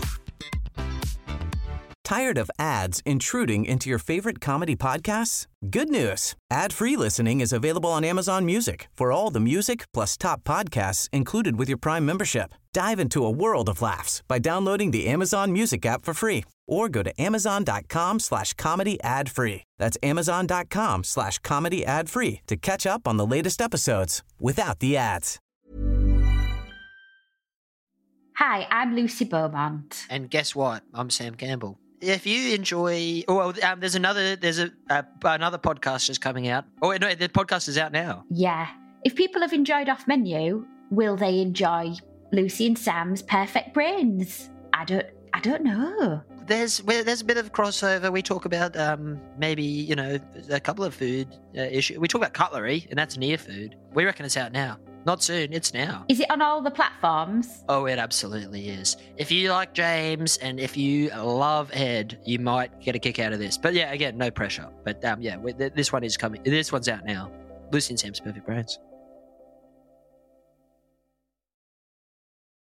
Tired of ads intruding into your favorite comedy podcasts? Good news. Ad-free listening is available on Amazon Music for all the music plus top podcasts included with your Prime membership. Dive into a world of laughs by downloading the Amazon Music app for free or go to amazon.com/comedy ad-free. That's amazon.com/comedy ad-free to catch up on the latest episodes without the ads. Hi, I'm Lucy Beaumont. And guess what? I'm Sam Campbell. If you enjoy, there's another podcast just coming out. Oh no, the podcast is out now. Yeah. If people have enjoyed Off Menu, will they enjoy Lucy and Sam's Perfect Brains? I don't know. There's a bit of crossover. We talk about maybe a couple of food issues. We talk about cutlery, and that's near food. We reckon it's out now. Not soon, it's now. Is it on all the platforms? Oh, it absolutely is. If you like James and if you love Ed, you might get a kick out of this. But yeah, again, no pressure. But this one is coming. This one's out now. Lucy and Sam's Perfect Brains.